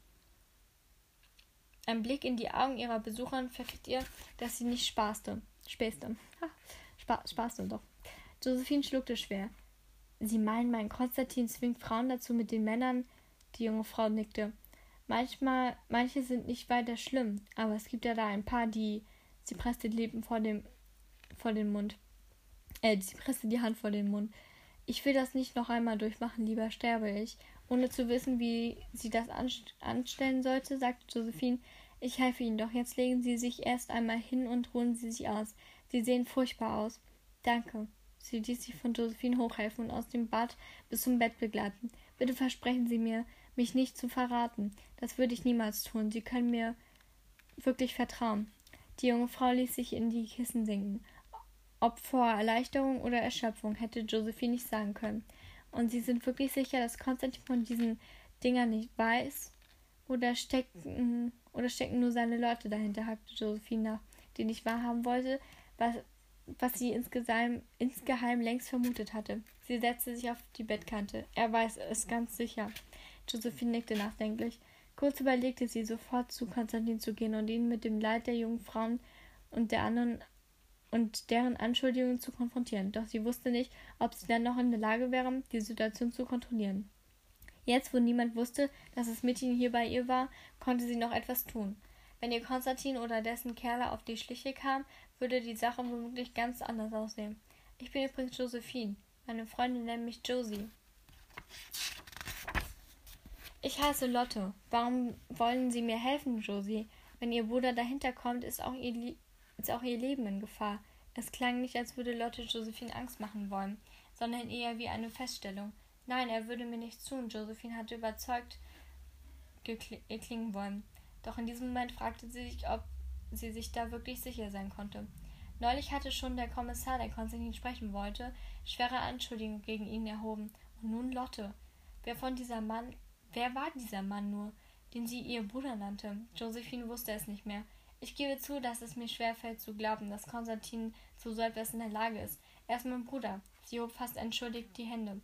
ein Blick in die Augen ihrer Besucher verriet ihr, dass sie nicht spaßte. Späßte. Ha, spa spaßte doch. Josephine schluckte schwer. Sie meinen, mein Konstantin zwingt Frauen dazu mit den Männern? Die junge Frau nickte. Manchmal, manche sind nicht weiter schlimm, aber es gibt ja da ein paar, die... Sie presste die Lippen vor dem, vor den Mund. Äh, sie presste die Hand vor den Mund. Ich will das nicht noch einmal durchmachen, lieber sterbe ich. Ohne zu wissen, wie sie das anstellen sollte, sagte Josephine, ich helfe Ihnen, doch jetzt legen Sie sich erst einmal hin und ruhen Sie sich aus. Sie sehen furchtbar aus. Danke. Sie ließ sich von Josephine hochhelfen und aus dem Bad bis zum Bett begleiten. Bitte versprechen Sie mir, mich nicht zu verraten. Das würde ich niemals tun. Sie können mir wirklich vertrauen. Die junge Frau ließ sich in die Kissen sinken. Ob vor Erleichterung oder Erschöpfung, hätte Josephine nicht sagen können. Und Sie sind wirklich sicher, dass Konstantin von diesen Dingern nicht weiß? Oder stecken, oder stecken nur seine Leute dahinter, hakte Josephine nach, die nicht wahrhaben wollte, was, was sie insgeheim, insgeheim längst vermutet hatte. Sie setzte sich auf die Bettkante. Er weiß es ganz sicher. Josephine nickte nachdenklich. Kurz überlegte sie, sofort zu Konstantin zu gehen und ihn mit dem Leid der jungen Frauen und der anderen und deren Anschuldigungen zu konfrontieren. Doch sie wusste nicht, ob sie dann noch in der Lage wäre, die Situation zu kontrollieren. Jetzt, wo niemand wusste, dass das Mädchen hier bei ihr war, konnte sie noch etwas tun. Wenn ihr Konstantin oder dessen Kerle auf die Schliche kam, würde die Sache womöglich ganz anders aussehen. Ich bin übrigens Josephine. Meine Freunde nennen mich Josie. Ich heiße Lotte. Warum wollen Sie mir helfen, Josie? Wenn Ihr Bruder dahinter kommt, ist auch ihr, Lie- ist auch ihr Leben in Gefahr. Es klang nicht, als würde Lotte Josephine Angst machen wollen, sondern eher wie eine Feststellung. Nein, er würde mir nichts tun. Josephine hatte überzeugt klingen wollen. Doch in diesem Moment fragte sie sich, ob sie sich da wirklich sicher sein konnte. Neulich hatte schon der Kommissar, der Konstantin sprechen wollte, schwere Anschuldigungen gegen ihn erhoben. Und nun Lotte. Wer von dieser Mann, wer war dieser Mann nur, den sie ihr Bruder nannte? Josephine wusste es nicht mehr. Ich gebe zu, dass es mir schwerfällt zu glauben, dass Konstantin zu so etwas in der Lage ist. Er ist mein Bruder. Sie hob fast entschuldigend die Hände.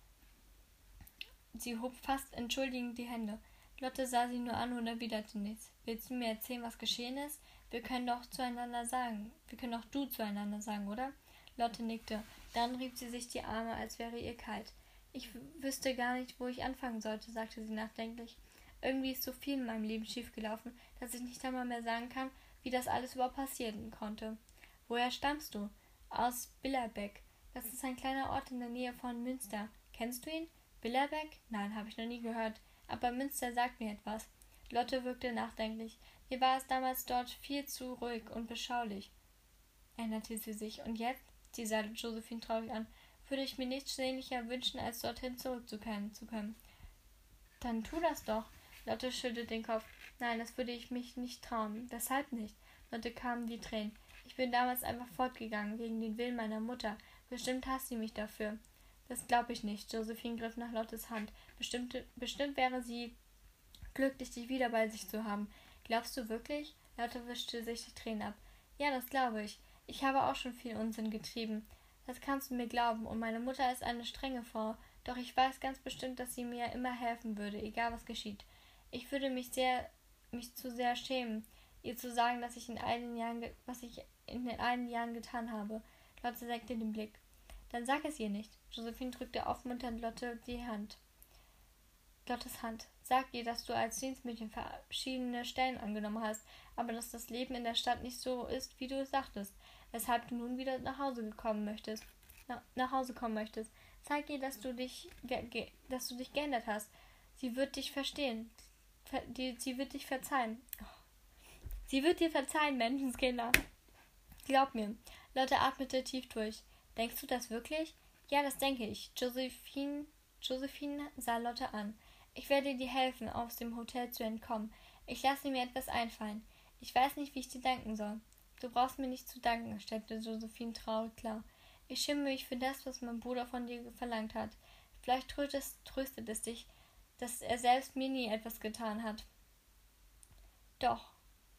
Sie hob fast entschuldigend die Hände. Lotte sah sie nur an und erwiderte nichts. Willst du mir erzählen, was geschehen ist? Wir können doch zueinander sagen. Wir können doch du zueinander sagen, oder? Lotte nickte. Dann rieb sie sich die Arme, als wäre ihr kalt. Ich wüsste gar nicht, wo ich anfangen sollte, sagte sie nachdenklich. Irgendwie ist so viel in meinem Leben schiefgelaufen, dass ich nicht einmal mehr sagen kann, wie das alles überhaupt passieren konnte. Woher stammst du? Aus Billerbeck. Das ist ein kleiner Ort in der Nähe von Münster. Kennst du ihn? Billerbeck? Nein, habe ich noch nie gehört. Aber Münster sagt mir etwas. Lotte wirkte nachdenklich. Mir war es damals dort viel zu ruhig und beschaulich, erinnerte sie sich. Und jetzt, sie sah Josephine traurig an, würde ich mir nichts sehnlicher wünschen, als dorthin zurückzukehren zu können. Dann tu das doch. Lotte schüttelte den Kopf. Nein, das würde ich mich nicht trauen. Weshalb nicht? Lotte kamen die Tränen. Ich bin damals einfach fortgegangen, gegen den Willen meiner Mutter. Bestimmt hasst sie mich dafür. Das glaube ich nicht. Josephine griff nach Lottes Hand. Bestimmt, bestimmt wäre sie glücklich, dich wieder bei sich zu haben. Glaubst du wirklich? Lotte wischte sich die Tränen ab. Ja, das glaube ich. Ich habe auch schon viel Unsinn getrieben. Das kannst du mir glauben. Und meine Mutter ist eine strenge Frau. Doch ich weiß ganz bestimmt, dass sie mir immer helfen würde, egal was geschieht. Ich würde mich sehr, mich zu sehr schämen, ihr zu sagen, dass ich in einigen Jahren, was ich in den einigen Jahren getan habe. Lotte senkte den Blick. Dann sag es ihr nicht. Josephine drückte aufmunternd Lotte die Hand. Lottes Hand. Sag ihr, dass du als Dienstmädchen verschiedene Stellen angenommen hast, aber dass das Leben in der Stadt nicht so ist, wie du es dachtest, weshalb du nun wieder nach Hause gekommen möchtest. Na, nach Hause kommen möchtest. Zeig ihr, dass du dich, ge, ge, dass du dich geändert hast. Sie wird dich verstehen. Ver, die, sie wird dich verzeihen. Oh. Sie wird dir verzeihen, Menschenskinder. Glaub mir. Lotte atmete tief durch. Denkst du das wirklich? Ja, das denke ich. Josephine, Josephine sah Lotte an. Ich werde dir helfen, aus dem Hotel zu entkommen. Ich lasse mir etwas einfallen. Ich weiß nicht, wie ich dir danken soll. Du brauchst mir nicht zu danken, stellte Josephine traurig klar. Ich schäme mich für das, was mein Bruder von dir verlangt hat. Vielleicht tröstet, tröstet es dich, dass er selbst mir nie etwas getan hat. Doch.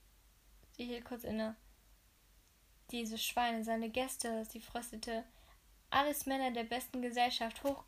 Sie hielt kurz inne. Diese Schweine, seine Gäste, sie fröstelte. Alles Männer der besten Gesellschaft, hoch,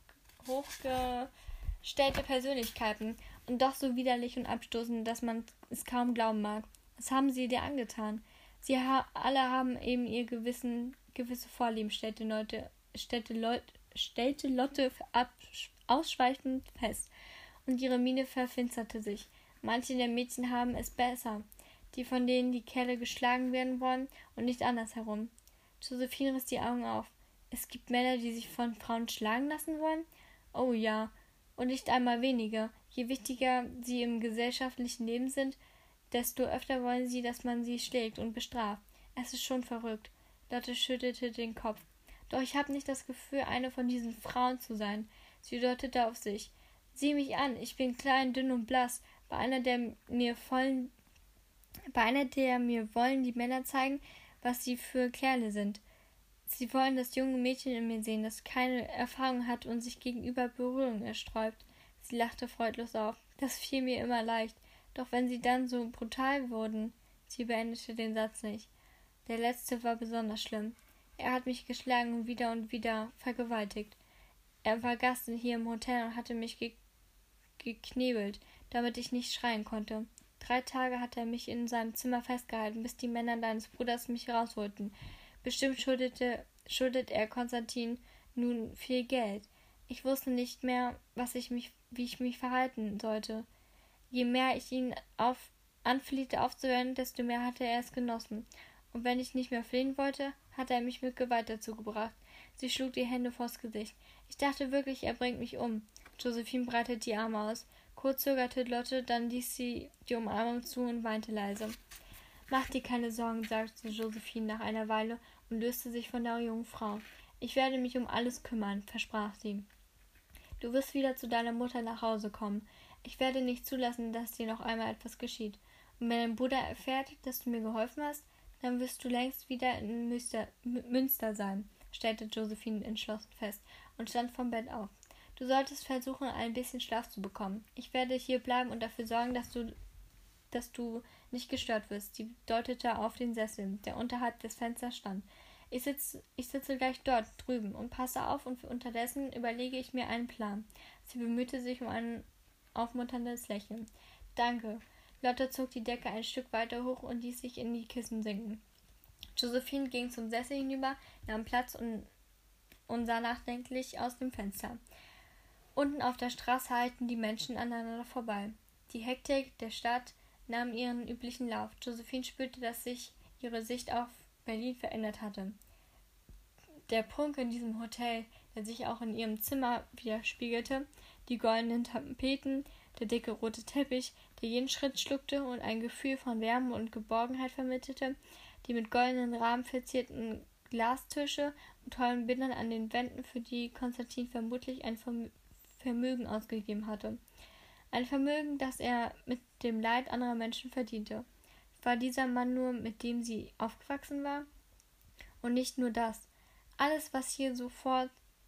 hochgestellte Persönlichkeiten und doch so widerlich und abstoßend, dass man es kaum glauben mag. Was haben sie dir angetan? Sie ha- alle haben eben ihr Gewissen, gewisse Vorlieben, stellte, Leute, stellte, Leut, stellte Lotte ab, ausschweifend fest, und ihre Miene verfinsterte sich. Manche der Mädchen haben es besser, die von denen die Kerle geschlagen werden wollen und nicht andersherum. Josephine riss die Augen auf. Es gibt Männer, die sich von Frauen schlagen lassen wollen? Oh ja, und nicht einmal wenige. Je wichtiger sie im gesellschaftlichen Leben sind, desto öfter wollen sie, dass man sie schlägt und bestraft. Es ist schon verrückt. Lotte schüttelte den Kopf. Doch ich habe nicht das Gefühl, eine von diesen Frauen zu sein. Sie deutete auf sich. Sieh mich an, ich bin klein, dünn und blass. Bei einer der mir vollen, bei einer der mir wollen die Männer zeigen, was sie für Kerle sind. Sie wollen das junge Mädchen in mir sehen, das keine Erfahrung hat und sich gegenüber Berührung ersträubt. Sie lachte freudlos auf. Das fiel mir immer leicht. Doch wenn sie dann so brutal wurden. Sie beendete den Satz nicht. Der letzte war besonders schlimm. Er hat mich geschlagen und wieder und wieder vergewaltigt. Er war Gast hier im Hotel und hatte mich ge- geknebelt, damit ich nicht schreien konnte. Drei Tage hat er mich in seinem Zimmer festgehalten, bis die Männer deines Bruders mich rausholten. Bestimmt schuldete, schuldet er Konstantin nun viel Geld. Ich wusste nicht mehr, was ich mich, wie ich mich verhalten sollte. Je mehr ich ihn auf, anflehte aufzuhören, desto mehr hatte er es genossen. Und wenn ich nicht mehr flehen wollte, hatte er mich mit Gewalt dazu gebracht. Sie schlug die Hände vors Gesicht. Ich dachte wirklich, er bringt mich um. Josephine breitete die Arme aus. Kurz zögerte Lotte, dann ließ sie die Umarmung zu und weinte leise. Mach dir keine Sorgen, sagte Josephine nach einer Weile und löste sich von der jungen Frau. Ich werde mich um alles kümmern, versprach sie. Du wirst wieder zu deiner Mutter nach Hause kommen. Ich werde nicht zulassen, dass dir noch einmal etwas geschieht. Und wenn dein Bruder erfährt, dass du mir geholfen hast, dann wirst du längst wieder in Münster, Münster sein, stellte Josephine entschlossen fest und stand vom Bett auf. Du solltest versuchen, ein bisschen Schlaf zu bekommen. Ich werde hier bleiben und dafür sorgen, dass du, dass du nicht gestört wirst. Sie deutete auf den Sessel, der unterhalb des Fensters stand. Ich, sitz, ich sitze gleich dort drüben und passe auf, und unterdessen überlege ich mir einen Plan. Sie bemühte sich um ein aufmunterndes Lächeln. Danke. Lotte zog die Decke ein Stück weiter hoch und ließ sich in die Kissen sinken. Josephine ging zum Sessel hinüber, nahm Platz und, und sah nachdenklich aus dem Fenster. Unten auf der Straße eilten die Menschen aneinander vorbei. Die Hektik der Stadt nahm ihren üblichen Lauf. Josephine spürte, dass sich ihre Sicht auf Berlin verändert hatte. Der Prunk in diesem Hotel, der sich auch in ihrem Zimmer widerspiegelte, die goldenen Tapeten, der dicke rote Teppich, der jeden Schritt schluckte und ein Gefühl von Wärme und Geborgenheit vermittelte, die mit goldenen Rahmen verzierten Glastische und tollen Bildern an den Wänden, für die Konstantin vermutlich ein Vermögen ausgegeben hatte. Ein Vermögen, das er mit dem Leid anderer Menschen verdiente. War dieser Mann nur, mit dem sie aufgewachsen war? Und nicht nur das. Alles, was hier sofort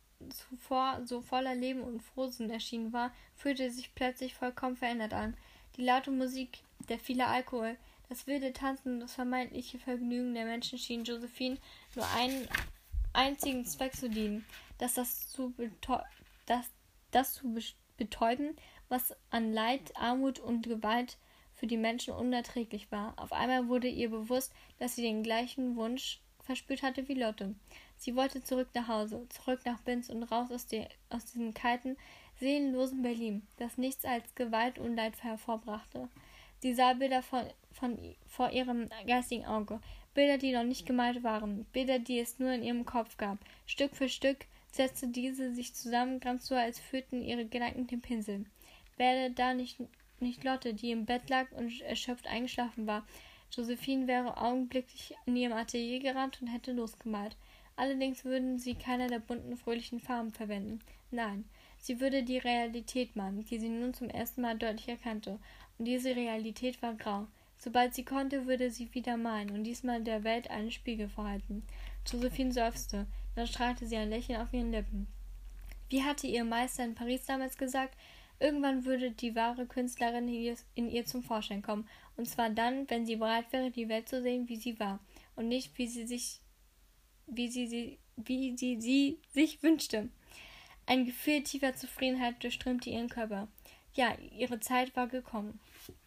zuvor so voller Leben und Frohsinn erschienen war, fühlte sich plötzlich vollkommen verändert an. Die laute Musik, der viele Alkohol, das wilde Tanzen und das vermeintliche Vergnügen der Menschen schien Josephine nur einen einzigen Zweck zu dienen, dass das zu, betäu- dass, das zu betäuben, was an Leid, Armut und Gewalt für die Menschen unerträglich war. Auf einmal wurde ihr bewusst, dass sie den gleichen Wunsch verspürt hatte wie Lotte. Sie wollte zurück nach Hause, zurück nach Binz und raus aus, der, aus diesem kalten, seelenlosen Berlin, das nichts als Gewalt und Leid hervorbrachte. Sie sah Bilder von, von, vor ihrem geistigen Auge, Bilder, die noch nicht gemalt waren, Bilder, die es nur in ihrem Kopf gab. Stück für Stück setzte diese sich zusammen, ganz so, als führten ihre Gedanken den Pinsel. Wäre da nicht, nicht Lotte, die im Bett lag und erschöpft eingeschlafen war, Josephine wäre augenblicklich in ihrem Atelier gerannt und hätte losgemalt. Allerdings würden sie keine der bunten, fröhlichen Farben verwenden. Nein, sie würde die Realität malen, die sie nun zum ersten Mal deutlich erkannte. Und diese Realität war grau. Sobald sie konnte, würde sie wieder malen und diesmal der Welt einen Spiegel vorhalten. Josephine seufzte, dann strahlte sie ein Lächeln auf ihren Lippen. Wie hatte ihr Meister in Paris damals gesagt, irgendwann würde die wahre Künstlerin in ihr zum Vorschein kommen, und zwar dann, wenn sie bereit wäre, die Welt zu sehen, wie sie war, und nicht, wie sie sich, wie sie, sie, wie sie, sie sich wünschte. Ein Gefühl tiefer Zufriedenheit durchströmte ihren Körper. Ja, ihre Zeit war gekommen.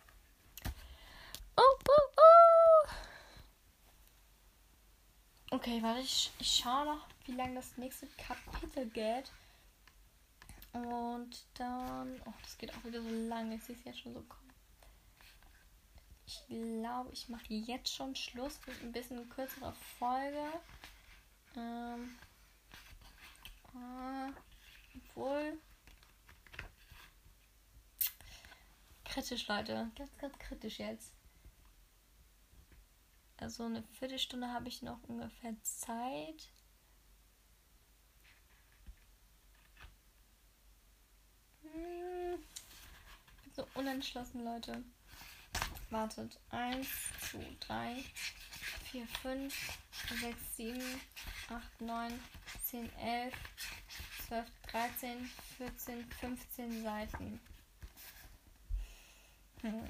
Oh, oh, oh. Okay, warte, ich, ich schaue noch, wie lange das nächste Kapitel geht. Und dann... Oh, das geht auch wieder so lange. Ich sehe es jetzt schon so kommen. Ich glaube, ich mache jetzt schon Schluss mit ein bisschen kürzerer Folge. Ähm... Äh, obwohl... Kritisch, Leute. Ganz, ganz kritisch jetzt. Also eine Viertelstunde habe ich noch ungefähr Zeit. Hm. Ich bin so unentschlossen, Leute. Wartet. eins, zwei, drei, vier, fünf, sechs, sieben, acht, neun, zehn, elf, zwölf, dreizehn, vierzehn, fünfzehn Seiten. Hm.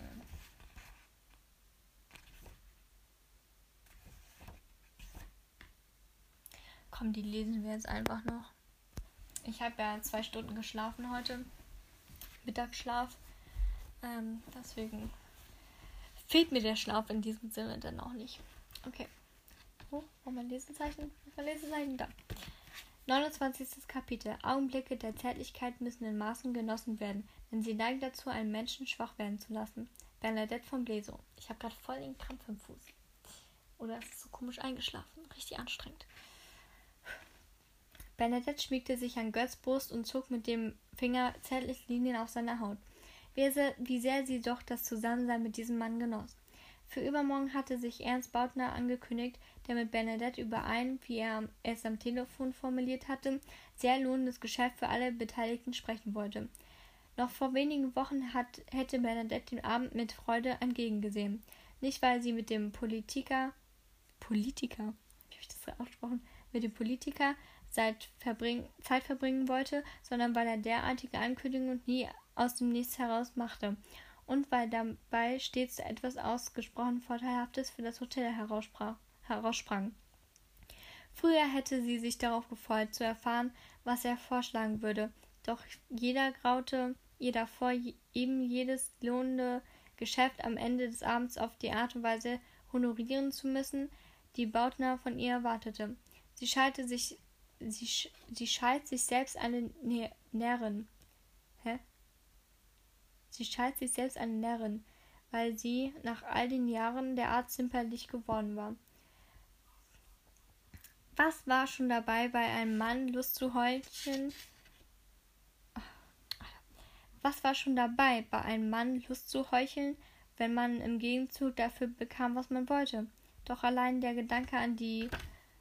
Komm, die lesen wir jetzt einfach noch. Ich habe ja zwei Stunden geschlafen heute. Mittagsschlaf. Ähm, deswegen fehlt mir der Schlaf in diesem Sinne dann auch nicht. Okay. Oh, wo mein Lesezeichen? Mein Lesezeichen da. neunundzwanzigstes Kapitel. Augenblicke der Zärtlichkeit müssen in Maßen genossen werden, denn sie neigen dazu, einen Menschen schwach werden zu lassen. Bernadette von Bleso. Ich habe gerade voll den Krampf im Fuß. Oder es ist so komisch eingeschlafen. Richtig anstrengend. Bernadette schmiegte sich an Götz' Brust und zog mit dem Finger zärtlich Linien auf seiner Haut. Wie sehr, wie sehr sie doch das Zusammensein mit diesem Mann genoss. Für übermorgen hatte sich Ernst Bautner angekündigt, der mit Bernadette über ein, wie er es am Telefon formuliert hatte, sehr lohnendes Geschäft für alle Beteiligten sprechen wollte. Noch vor wenigen Wochen hat, hätte Bernadette den Abend mit Freude entgegengesehen. Nicht, weil sie mit dem Politiker, Politiker, wie habe ich das gerade ausgesprochen, mit dem Politiker Zeit verbringen, Zeit verbringen wollte, sondern weil er derartige Ankündigungen nie aus dem Nichts heraus machte und weil dabei stets etwas ausgesprochen Vorteilhaftes für das Hotel heraussprang. Früher hätte sie sich darauf gefreut, zu erfahren, was er vorschlagen würde, doch jeder graute ihr davor, eben jedes lohnende Geschäft am Ende des Abends auf die Art und Weise honorieren zu müssen, die Bautner von ihr erwartete. Sie schalte sich Sie, sie schalt sich selbst eine Närrin. Hä? Sie schalt sich selbst eine Närrin, weil sie nach all den Jahren derart zimperlich geworden war. Was war schon dabei, bei einem Mann Lust zu heucheln? Was war schon dabei, bei einem Mann Lust zu heucheln, wenn man im Gegenzug dafür bekam, was man wollte? Doch allein der Gedanke an die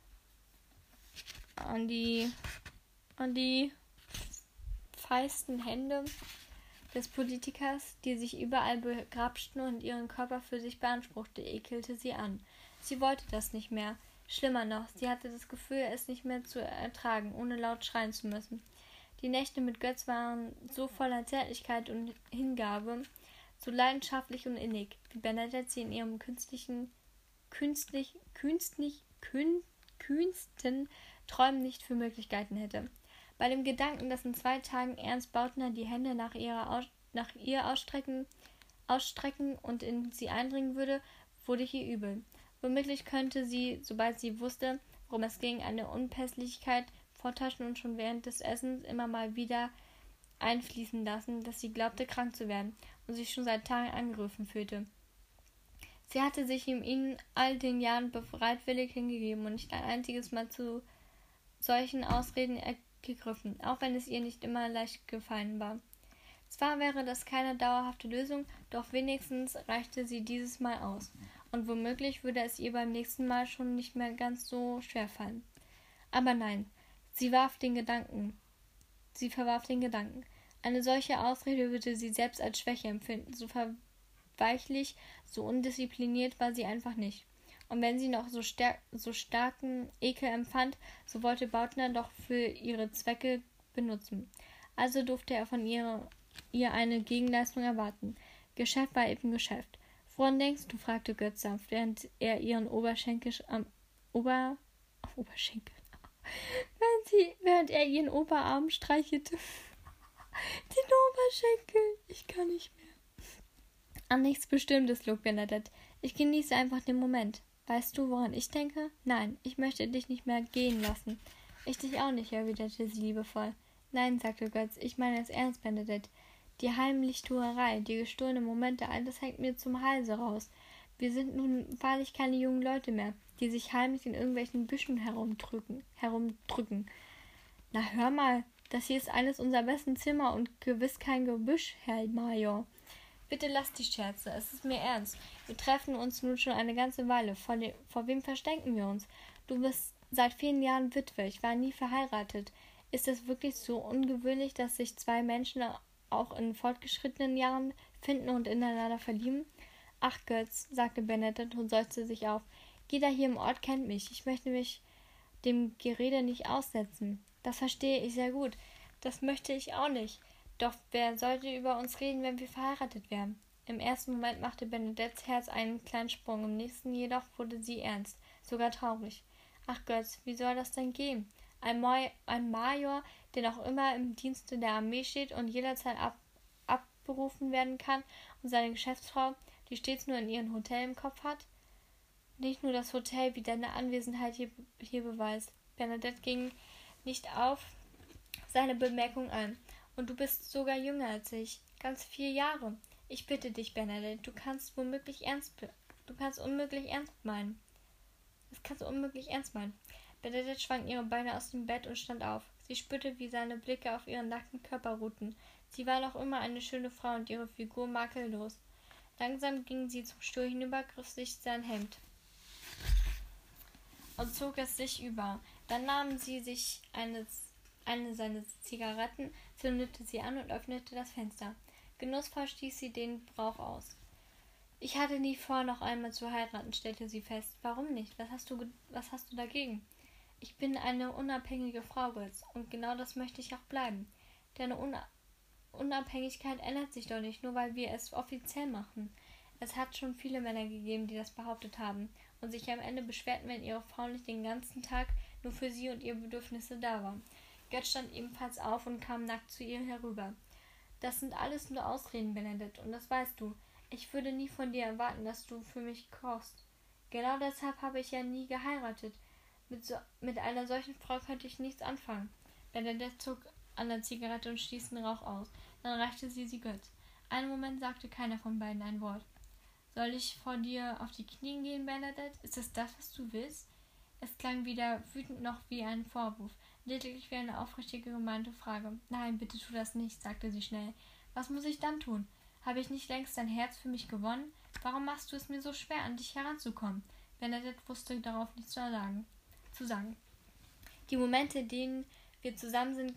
an die an die feisten Hände des Politikers, die sich überall begrapschten und ihren Körper für sich beanspruchte, ekelte sie an. Sie wollte das nicht mehr. Schlimmer noch, sie hatte das Gefühl, es nicht mehr zu ertragen, ohne laut schreien zu müssen. Die Nächte mit Götz waren so voller Zärtlichkeit und Hingabe, so leidenschaftlich und innig, wie Bernadette sie in ihrem künstlichen, künstlich, künstlich, kün, kühnsten Träumen nicht für Möglichkeiten hätte. Bei dem Gedanken, dass in zwei Tagen Ernst Bautner die Hände nach, ihrer Aus- nach ihr ausstrecken, ausstrecken und in sie eindringen würde, wurde ihr übel. Womöglich könnte sie, sobald sie wusste, worum es ging, eine Unpässlichkeit vortäuschen und schon während des Essens immer mal wieder einfließen lassen, dass sie glaubte, krank zu werden und sich schon seit Tagen angegriffen fühlte. Sie hatte sich ihm in all den Jahren bereitwillig hingegeben und nicht ein einziges Mal zu solchen Ausreden gegriffen, auch wenn es ihr nicht immer leicht gefallen war. Zwar wäre das keine dauerhafte Lösung, doch wenigstens reichte sie dieses Mal aus. und womöglich würde es ihr beim nächsten Mal schon nicht mehr ganz so schwer fallen. Aber nein, sie warf den Gedanken, sie verwarf den Gedanken. Eine solche Ausrede würde sie selbst als Schwäche empfinden. So verweichlich, so undiszipliniert war sie einfach nicht. Und wenn sie noch so, star- so starken Ekel empfand, so wollte Bautner doch für ihre Zwecke benutzen. Also durfte er von ihr, ihr eine Gegenleistung erwarten. Geschäft war eben Geschäft. Woran denkst du? Fragte Götz sanft, während er ihren Oberschenkel am Ober Oberschenkel während, sie, während er ihren Oberarm streichelte. Den Oberschenkel. Ich kann nicht mehr. An nichts Bestimmtes, log Bernadette. Ich genieße einfach den Moment. Weißt du, woran ich denke? Nein, ich möchte dich nicht mehr gehen lassen. Ich dich auch nicht, erwiderte sie liebevoll. Nein, sagte Götz, ich meine es ernst, Bernadette. Die Heimlichtuerei, die gestohlenen Momente, all das hängt mir zum Halse raus. Wir sind nun wahrlich keine jungen Leute mehr, die sich heimlich in irgendwelchen Büschen herumdrücken. herumdrücken. Na hör mal, das hier ist eines unserer besten Zimmer und gewiss kein Gebüsch, Herr Major. Bitte lass die Scherze, es ist mir ernst. Wir treffen uns nun schon eine ganze Weile. Vor, de- vor wem verstecken wir uns? Du bist seit vielen Jahren Witwe, ich war nie verheiratet. Ist es wirklich so ungewöhnlich, dass sich zwei Menschen auch in fortgeschrittenen Jahren finden und ineinander verlieben? Ach, Götz, sagte Bernadette und seufzte sich auf. Jeder hier im Ort kennt mich. Ich möchte mich dem Gerede nicht aussetzen. Das verstehe ich sehr gut. Das möchte ich auch nicht. Doch wer sollte über uns reden, wenn wir verheiratet wären? Im ersten Moment machte Bernadettes Herz einen kleinen Sprung, im nächsten jedoch wurde sie ernst, sogar traurig. Ach Götz, wie soll das denn gehen? Ein, Mo- ein Major, der noch immer im Dienste der Armee steht und jederzeit ab- abberufen werden kann, und seine Geschäftsfrau, die stets nur in ihrem Hotel im Kopf hat? Nicht nur das Hotel, wie deine Anwesenheit hier, hier beweist. Bernadette ging nicht auf seine Bemerkung ein. Und du bist sogar jünger als ich. Ganz vier Jahre. Ich bitte dich, Bernadette, du kannst womöglich ernst du kannst unmöglich ernst meinen. Das kannst du unmöglich ernst meinen. Bernadette schwang ihre Beine aus dem Bett und stand auf. Sie spürte, wie seine Blicke auf ihren nackten Körper ruhten. Sie war noch immer eine schöne Frau und ihre Figur makellos. Langsam ging sie zum Stuhl hinüber, griff sich sein Hemd und zog es sich über. Dann nahm sie sich eine, eine seiner Zigaretten, zündete sie an und öffnete das Fenster. Genussvoll stieß sie den Rauch aus. Ich hatte nie vor, noch einmal zu heiraten, stellte sie fest. Warum nicht? Was hast du, was hast du dagegen? Ich bin eine unabhängige Frau, Götz, und genau das möchte ich auch bleiben. Deine Una- Unabhängigkeit ändert sich doch nicht, nur weil wir es offiziell machen. Es hat schon viele Männer gegeben, die das behauptet haben und sich am Ende beschwerten, wenn ihre Frau nicht den ganzen Tag nur für sie und ihre Bedürfnisse da war. Götz stand ebenfalls auf und kam nackt zu ihr herüber. Das sind alles nur Ausreden, Bernadette, und das weißt du. Ich würde nie von dir erwarten, dass du für mich kochst. Genau deshalb habe ich ja nie geheiratet. Mit, so, mit einer solchen Frau könnte ich nichts anfangen. Bernadette zog an der Zigarette und stieß den Rauch aus. Dann reichte sie sie Götz. Einen Moment sagte keiner von beiden ein Wort. Soll ich vor dir auf die Knie gehen, Bernadette? Ist es das, was du willst? Es klang weder wütend noch wie ein Vorwurf, lediglich wie eine aufrichtige, gemeinte Frage. Nein, bitte tu das nicht, sagte sie schnell. Was muss ich dann tun? Habe ich nicht längst dein Herz für mich gewonnen? Warum machst du es mir so schwer, an dich heranzukommen? Bernadette wusste darauf nichts zu sagen. Zu sagen. Die Momente, in denen wir zusammen sind,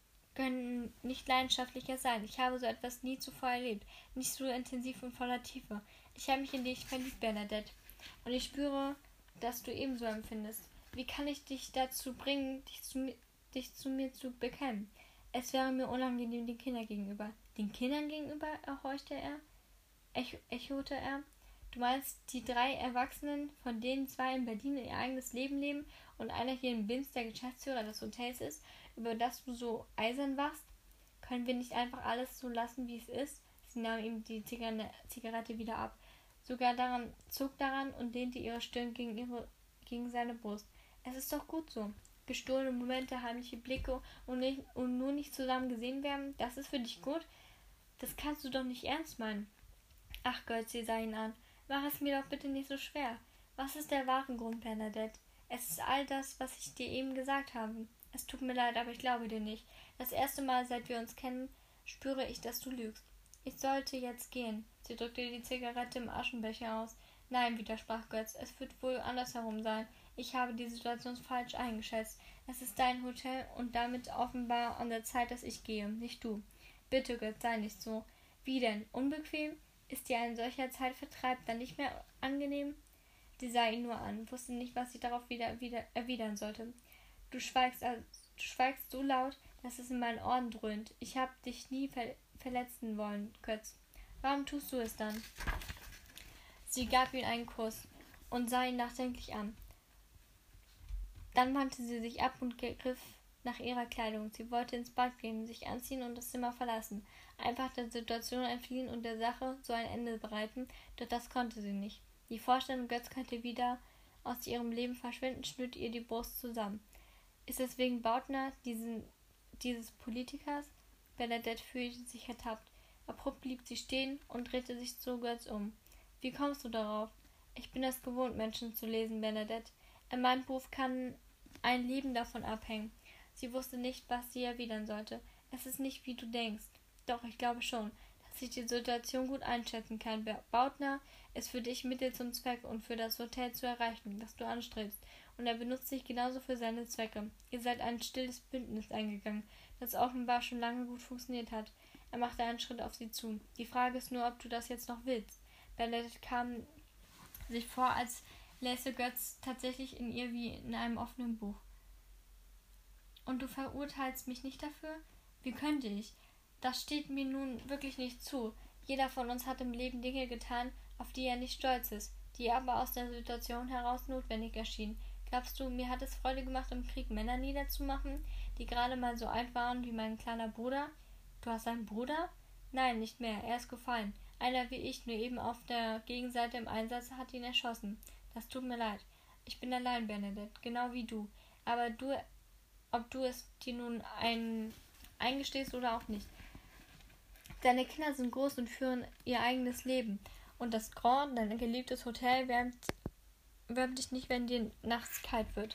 können nicht leidenschaftlicher sein. Ich habe so etwas nie zuvor erlebt, nicht so intensiv und voller Tiefe. Ich habe mich in dich verliebt, Bernadette, und ich spüre, dass du ebenso empfindest. Wie kann ich dich dazu bringen, dich zu, dich zu mir zu bekennen? Es wäre mir unangenehm den Kindern gegenüber. Den Kindern gegenüber, erhorchte er, ech echote er. Du meinst die drei Erwachsenen, von denen zwei in Berlin ihr eigenes Leben leben und einer hier in Binz der Geschäftsführer des Hotels ist, über das du so eisern warst? Können wir nicht einfach alles so lassen, wie es ist? Sie nahm ihm die Zigarette wieder ab. Sogar daran, zog daran und lehnte ihre Stirn gegen, ihre, gegen seine Brust. Es ist doch gut so. Gestohlene Momente, heimliche Blicke und, nicht, und nur nicht zusammen gesehen werden, das ist für dich gut? Das kannst du doch nicht ernst meinen. Ach Gott, sie sah ihn an. Mach es mir doch bitte nicht so schwer. Was ist der wahre Grund, Bernadette? Es ist all das, was ich dir eben gesagt habe. Es tut mir leid, aber ich glaube dir nicht. Das erste Mal, seit wir uns kennen, spüre ich, dass du lügst. Ich sollte jetzt gehen. Sie drückte die Zigarette im Aschenbecher aus. Nein, widersprach Götz, es wird wohl andersherum sein. Ich habe die Situation falsch eingeschätzt. Es ist dein Hotel und damit offenbar an der Zeit, dass ich gehe, nicht du. Bitte, Götz, sei nicht so. Wie denn? Unbequem? Ist dir ein solcher Zeitvertreib dann nicht mehr angenehm? Sie sah ihn nur an, wusste nicht, was sie darauf wieder, wieder erwidern sollte. Du schweigst, also, du schweigst so laut, dass es in meinen Ohren dröhnt. Ich habe dich nie ver- verletzen wollen, Götz. Warum tust du es dann? Sie gab ihm einen Kuss und sah ihn nachdenklich an. Dann wandte sie sich ab und griff nach ihrer Kleidung. Sie wollte ins Bad gehen, sich anziehen und das Zimmer verlassen. Einfach der Situation entfliehen und der Sache so ein Ende bereiten, doch das konnte sie nicht. Die Vorstellung, Götz könnte wieder aus ihrem Leben verschwinden, schnürt ihr die Brust zusammen. Ist es wegen Bautner, diesen, dieses Politikers? Bernadette fühlte sich ertappt. Abrupt blieb sie stehen und drehte sich zu Götz um. Wie kommst du darauf? Ich bin es gewohnt, Menschen zu lesen, Bernadette. In meinem Beruf kann ein Leben davon abhängen. Sie wusste nicht, was sie erwidern sollte. Es ist nicht, wie du denkst. Doch, ich glaube schon, dass ich die Situation gut einschätzen kann. Bautner ist für dich Mittel zum Zweck und für das Hotel zu erreichen, was du anstrebst. Und er benutzt dich genauso für seine Zwecke. Ihr seid ein stilles Bündnis eingegangen, das offenbar schon lange gut funktioniert hat. Er machte einen Schritt auf sie zu. Die Frage ist nur, ob du das jetzt noch willst. Bernadette kam sich vor, als läse Götz tatsächlich in ihr wie in einem offenen Buch. Und du verurteilst mich nicht dafür? Wie könnte ich? Das steht mir nun wirklich nicht zu. Jeder von uns hat im Leben Dinge getan, auf die er nicht stolz ist, die aber aus der Situation heraus notwendig erschienen. Glaubst du, mir hat es Freude gemacht, im Krieg Männer niederzumachen, die gerade mal so alt waren wie mein kleiner Bruder? Du hast einen Bruder? Nein, nicht mehr. Er ist gefallen. Einer wie ich, nur eben auf der Gegenseite im Einsatz, hat ihn erschossen. Das tut mir leid. Ich bin allein, Bernadette, genau wie du. Aber du, ob du es dir nun ein, eingestehst oder auch nicht. Deine Kinder sind groß und führen ihr eigenes Leben. Und das Grand, dein geliebtes Hotel, wärmt, wärmt dich nicht, wenn dir nachts kalt wird.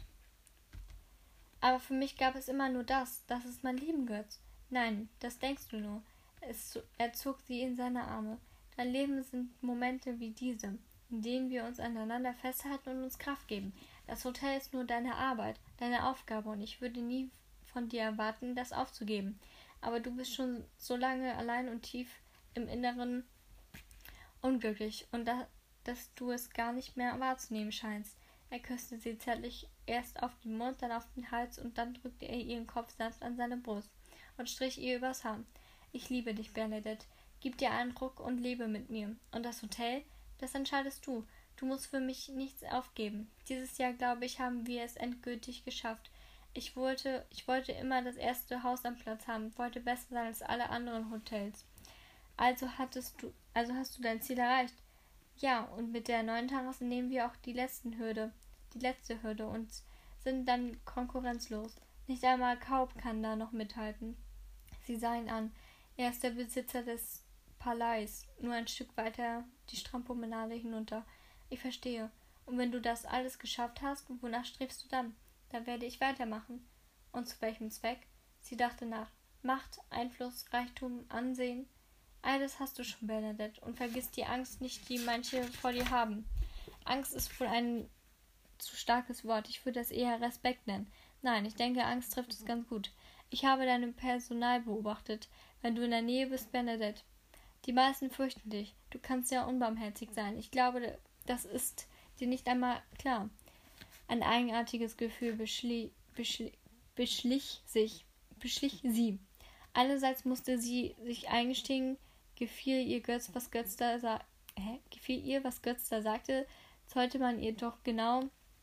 Aber für mich gab es immer nur das. Das ist mein Leben, Götz. Nein, das denkst du nur. Es, er zog sie in seine Arme. Dein Leben sind Momente wie diese, in denen wir uns aneinander festhalten und uns Kraft geben. Das Hotel ist nur deine Arbeit, deine Aufgabe, und ich würde nie von dir erwarten, das aufzugeben. Aber du bist schon so lange allein und tief im Inneren unglücklich, und da, dass du es gar nicht mehr wahrzunehmen scheinst. Er küsste sie zärtlich, erst auf den Mund, dann auf den Hals, und dann drückte er ihren Kopf sanft an seine Brust und strich ihr übers Haar. Ich liebe dich, Bernadette. Gib dir einen Ruck und lebe mit mir. Und das Hotel, das entscheidest du. Du musst für mich nichts aufgeben. Dieses Jahr, glaube ich, haben wir es endgültig geschafft. Ich wollte, ich wollte immer das erste Haus am Platz haben, wollte besser sein als alle anderen Hotels. Also hattest du, also hast du dein Ziel erreicht. Ja, und mit der neuen Terrasse nehmen wir auch die letzten Hürde, die letzte Hürde und sind dann konkurrenzlos. Nicht einmal Kaup kann da noch mithalten. Sie sah ihn an. Er ist der Besitzer des Palais, nur ein Stück weiter die Strandpromenade hinunter. Ich verstehe. Und wenn du das alles geschafft hast, wonach strebst du dann? Dann werde ich weitermachen. Und zu welchem Zweck? Sie dachte nach. Macht, Einfluss, Reichtum, Ansehen. All das hast du schon, Bernadette, und vergiss die Angst nicht, die manche vor dir haben. Angst ist wohl ein zu starkes Wort. Ich würde es eher Respekt nennen. Nein, ich denke, Angst trifft es ganz gut. Ich habe dein Personal beobachtet, wenn du in der Nähe bist, Bernadette. Die meisten fürchten dich. Du kannst ja unbarmherzig sein. Ich glaube, das ist dir nicht einmal klar. Ein eigenartiges Gefühl beschli- beschli- beschlich sich, beschlich sie. Einerseits musste sie sich eingestehen, gefiel ihr Götz, was Götz da sa- Hä? gefiel ihr, was Götz da sagte, sollte man ihr doch genau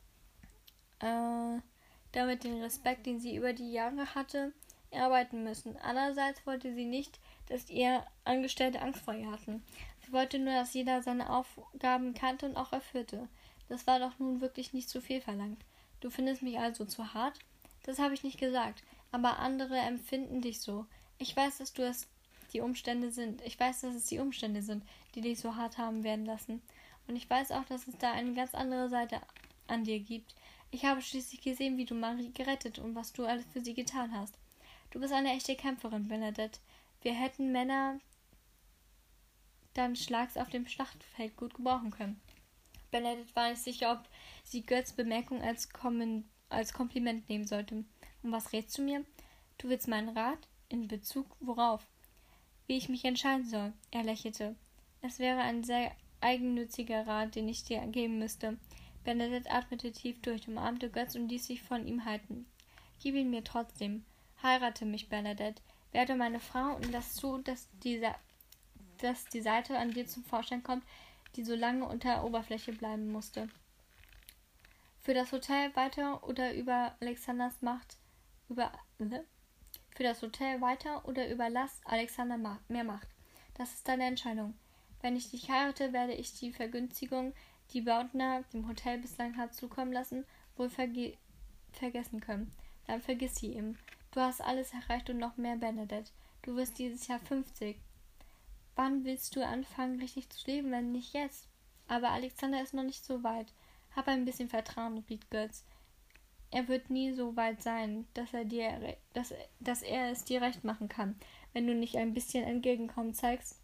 äh, damit den Respekt, den sie über die Jahre hatte, erarbeiten müssen. Andererseits wollte sie nicht, dass ihr Angestellte Angst vor ihr hatten. Sie wollte nur, dass jeder seine Aufgaben kannte und auch erfüllte. Das war doch nun wirklich nicht zu viel verlangt. Du findest mich also zu hart? Das habe ich nicht gesagt, aber andere empfinden dich so. Ich weiß, dass du es die Umstände sind. Ich weiß, dass es die Umstände sind, die dich so hart haben werden lassen. Und ich weiß auch, dass es da eine ganz andere Seite an dir gibt. Ich habe schließlich gesehen, wie du Marie gerettet und was du alles für sie getan hast. Du bist eine echte Kämpferin, Bernadette. Wir hätten Männer dann Schlags auf dem Schlachtfeld gut gebrauchen können. Bernadette war nicht sicher, ob sie Götz' Bemerkung als, Kom- als Kompliment nehmen sollte. Und was rätst du mir? Du willst meinen Rat? In Bezug worauf? Wie ich mich entscheiden soll. Er lächelte. Es wäre ein sehr eigennütziger Rat, den ich dir geben müsste. Bernadette atmete tief durch, umarmte Götz und ließ sich von ihm halten. Gib ihn mir trotzdem. Heirate mich, Bernadette. Werde meine Frau und lass zu, dass die, dass die Seite an dir zum Vorschein kommt, die so lange unter der Oberfläche bleiben musste. Für das Hotel weiter oder über Alexanders Macht, über, für das Hotel weiter oder überlass Alexander mehr Macht. Das ist deine Entscheidung. Wenn ich dich heirate, werde ich die Vergünstigung, die Bautner dem Hotel bislang hat zukommen lassen, wohl verge- vergessen können. Dann vergiss sie ihm. Du hast alles erreicht und noch mehr, Bernadette. Du wirst dieses Jahr fünfzig. Wann willst du anfangen, richtig zu leben, wenn nicht jetzt? Aber Alexander ist noch nicht so weit. Hab ein bisschen Vertrauen, riet Götz. Er wird nie so weit sein, dass er dir, dass, dass er es dir recht machen kann, wenn du nicht ein bisschen Entgegenkommen zeigst,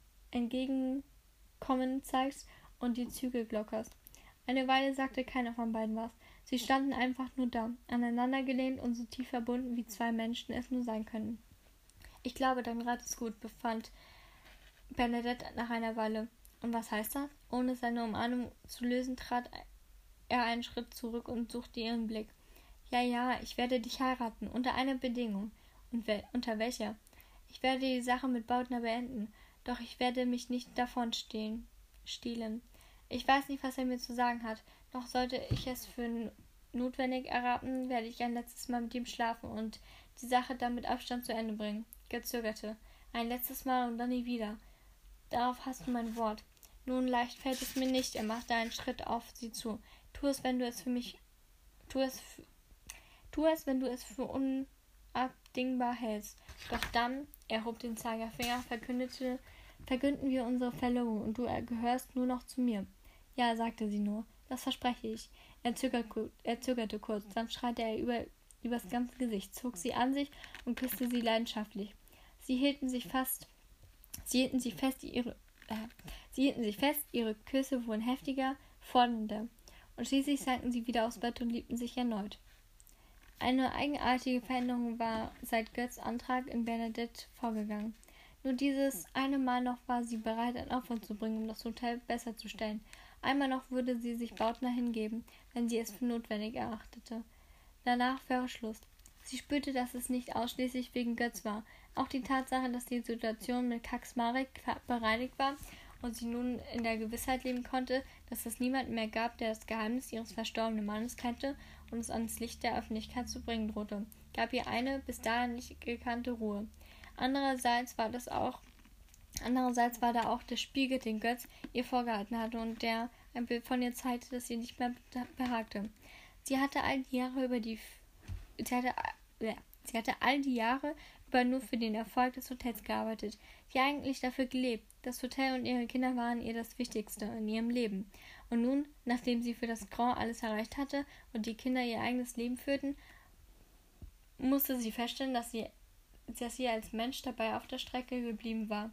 Entgegenkommen zeigst und die Zügel glockerst. Eine Weile sagte keiner von beiden was. Sie standen einfach nur da, aneinandergelehnt und so tief verbunden, wie zwei Menschen es nur sein können. Ich glaube, dein Rat ist gut, befand Bernadette nach einer Weile. Und was heißt das? Ohne seine Umarmung zu lösen, trat er einen Schritt zurück und suchte ihren Blick. Ja, ja, ich werde dich heiraten, unter einer Bedingung. Und we- unter welcher? Ich werde die Sache mit Bautner beenden, doch ich werde mich nicht davon stehlen. stehlen. Ich weiß nicht, was er mir zu sagen hat, doch sollte ich es für notwendig erraten, werde ich ein letztes Mal mit ihm schlafen und die Sache dann mit Abstand zu Ende bringen. Götz zögerte. Ein letztes Mal und dann nie wieder. Darauf hast du mein Wort. Nun, leicht fällt es mir nicht. Er machte einen Schritt auf sie zu. Tu es, wenn du es für mich... Tu es, f- tu es, wenn du es für unabdingbar hältst. Doch dann, er hob den Zeigefinger, verkündete, verkünden wir unsere Verlobung und du gehörst nur noch zu mir. Ja, sagte sie nur. Das verspreche ich. Er zögerte, er zögerte kurz, dann schreite er über, übers ganze Gesicht, zog sie an sich und küsste sie leidenschaftlich. Sie hielten sich fast, sie hielten sich fest, ihre, äh, sie hielten sich fest, ihre Küsse wurden heftiger, fordernder, und schließlich sanken sie wieder aufs Bett und liebten sich erneut. Eine eigenartige Veränderung war seit Götz' Antrag in Bernadette vorgegangen. Nur dieses eine Mal noch war sie bereit, ein Opfer zu bringen, um das Hotel besser zu stellen. Einmal noch würde sie sich Bautner hingeben, wenn sie es für notwendig erachtete. Danach wäre Schluss. Sie spürte, dass es nicht ausschließlich wegen Götz war. Auch die Tatsache, dass die Situation mit Kaczmarek bereinigt war und sie nun in der Gewissheit leben konnte, dass es niemanden mehr gab, der das Geheimnis ihres verstorbenen Mannes kannte und es ans Licht der Öffentlichkeit zu bringen drohte, gab ihr eine bis dahin nicht gekannte Ruhe. Andererseits war das auch Andererseits war da auch der Spiegel, den Götz ihr vorgehalten hatte und der ein Bild von ihr zeigte, das ihr nicht mehr behagte. Sie hatte all die Jahre über die sie hatte, äh, sie hatte all die Jahre über nur für den Erfolg des Hotels gearbeitet, sie eigentlich dafür gelebt. Das Hotel und ihre Kinder waren ihr das Wichtigste in ihrem Leben. Und nun, nachdem sie für das Grand alles erreicht hatte und die Kinder ihr eigenes Leben führten, musste sie feststellen, dass sie, dass sie als Mensch dabei auf der Strecke geblieben war.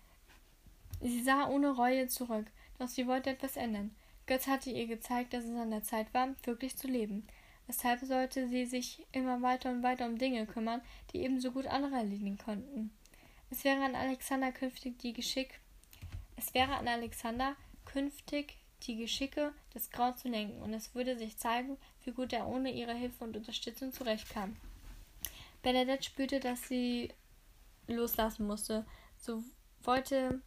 Sie sah ohne Reue zurück, doch sie wollte etwas ändern. Götz hatte ihr gezeigt, dass es an der Zeit war, wirklich zu leben. Weshalb sollte sie sich immer weiter und weiter um Dinge kümmern, die ebenso gut andere erledigen konnten? Es wäre an Alexander künftig die Geschick, es wäre an Alexander künftig die Geschicke des Grand zu lenken, und es würde sich zeigen, wie gut er ohne ihre Hilfe und Unterstützung zurechtkam. Bernadette spürte, dass sie loslassen musste. So wollte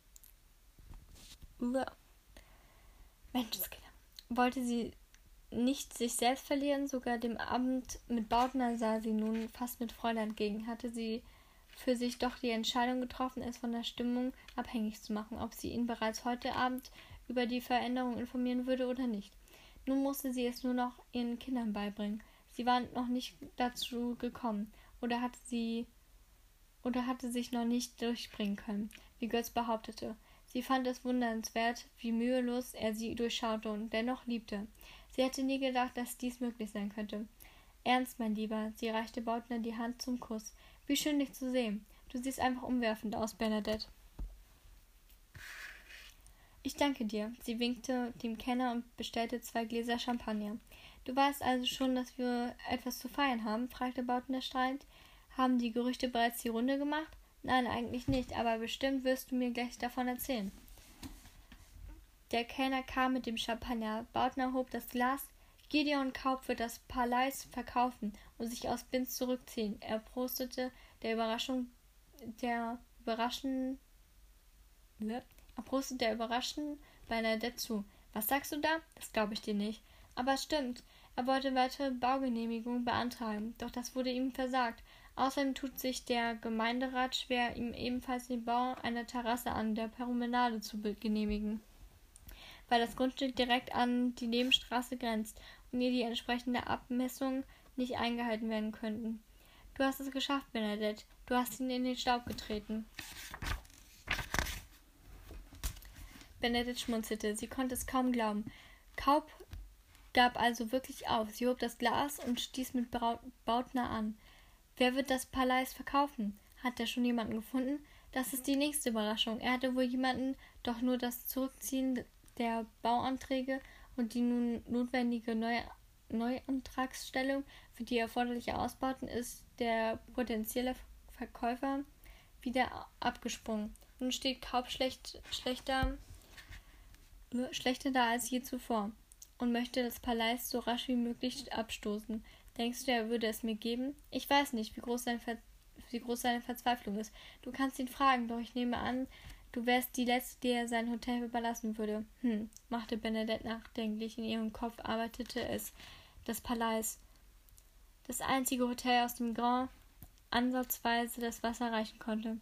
Menschenskinder. Wollte sie nicht sich selbst verlieren, sogar dem Abend mit Bautner sah sie nun fast mit Freude entgegen. Hatte sie für sich doch die Entscheidung getroffen, es von der Stimmung abhängig zu machen, ob sie ihn bereits heute Abend über die Veränderung informieren würde oder nicht. Nun musste sie es nur noch ihren Kindern beibringen. Sie waren noch nicht dazu gekommen, oder hatte sie oder hatte sich noch nicht durchbringen können, wie Götz behauptete. Sie fand es wundernswert, wie mühelos er sie durchschaute und dennoch liebte. Sie hätte nie gedacht, dass dies möglich sein könnte. Ernst, mein Lieber, sie reichte Bautner die Hand zum Kuss. Wie schön, dich zu sehen. Du siehst einfach umwerfend aus, Bernadette. Ich danke dir. Sie winkte dem Kellner und bestellte zwei Gläser Champagner. Du weißt also schon, dass wir etwas zu feiern haben? Fragte Bautner strahlend. Haben die Gerüchte bereits die Runde gemacht? Nein, eigentlich nicht, aber bestimmt wirst du mir gleich davon erzählen. Der Kellner kam mit dem Champagner. Bautner hob das Glas. Gideon Kaup wird das Palais verkaufen und sich aus Binz zurückziehen. Er prostete der Überraschung der Überraschung Er prostete der Überraschung Bernadette zu. Was sagst du da? Das glaube ich dir nicht. Aber es stimmt. Er wollte weitere Baugenehmigungen beantragen, doch das wurde ihm versagt. Außerdem tut sich der Gemeinderat schwer, ihm ebenfalls den Bau einer Terrasse an der Promenade zu genehmigen, weil das Grundstück direkt an die Nebenstraße grenzt und ihr die entsprechende Abmessungen nicht eingehalten werden könnten. Du hast es geschafft, Bernadette. Du hast ihn in den Staub getreten. Bernadette schmunzelte. Sie konnte es kaum glauben. Kaup gab also wirklich auf. Sie hob das Glas und stieß mit Bautner an. Wer wird das Palais verkaufen? Hat er schon jemanden gefunden? Das ist die nächste Überraschung. Er hatte wohl jemanden, doch nur das Zurückziehen der Bauanträge und die nun notwendige Neu Neuantragsstellung für die erforderlichen Ausbauten ist der potenzielle Verkäufer wieder abgesprungen. Nun steht Kaup schlecht, schlechter, schlechter da als je zuvor und möchte das Palais so rasch wie möglich abstoßen. Denkst du, er würde es mir geben? Ich weiß nicht, wie groß, sein Ver- wie groß seine Verzweiflung ist. Du kannst ihn fragen, doch ich nehme an, du wärst die Letzte, die er sein Hotel überlassen würde. Hm, machte Bernadette nachdenklich. In ihrem Kopf arbeitete es. Das Palais. Das einzige Hotel, aus dem Grand ansatzweise das Wasser reichen konnte.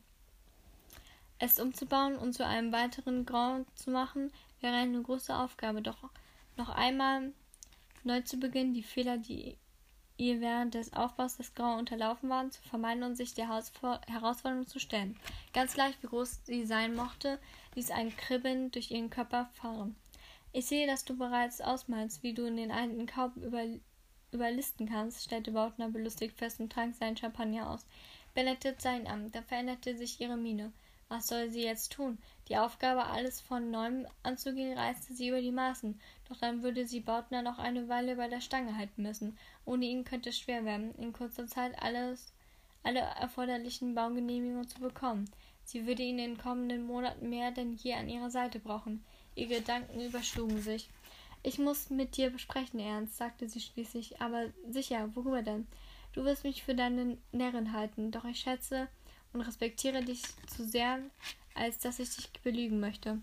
Es umzubauen und zu einem weiteren Grand zu machen, wäre eine große Aufgabe. Doch noch einmal neu zu beginnen, die Fehler, die ihr während des Aufbaus des Grand unterlaufen waren, zu vermeiden und sich der Herausforderung zu stellen. Ganz gleich, wie groß sie sein mochte, ließ ein Kribbeln durch ihren Körper fahren. Ich sehe, dass du bereits ausmalst, wie du in den alten Kaup über, überlisten kannst, stellte Bautner belustigt fest und trank seinen Champagner aus. Bernadette sah ihn an, da veränderte sich ihre Miene. Was soll sie jetzt tun? Die Aufgabe, alles von neuem anzugehen, reizte sie über die Maßen. Doch dann würde sie Bautner noch eine Weile bei der Stange halten müssen. Ohne ihn könnte es schwer werden, in kurzer Zeit alles, alle erforderlichen Baugenehmigungen zu bekommen. Sie würde ihn in den kommenden Monaten mehr denn je an ihrer Seite brauchen. Ihre Gedanken überschlugen sich. Ich muss mit dir besprechen, Ernst, sagte sie schließlich. Aber sicher, worüber denn? Du wirst mich für deine Närrin halten, doch ich schätze und respektiere dich zu sehr, als dass ich dich belügen möchte.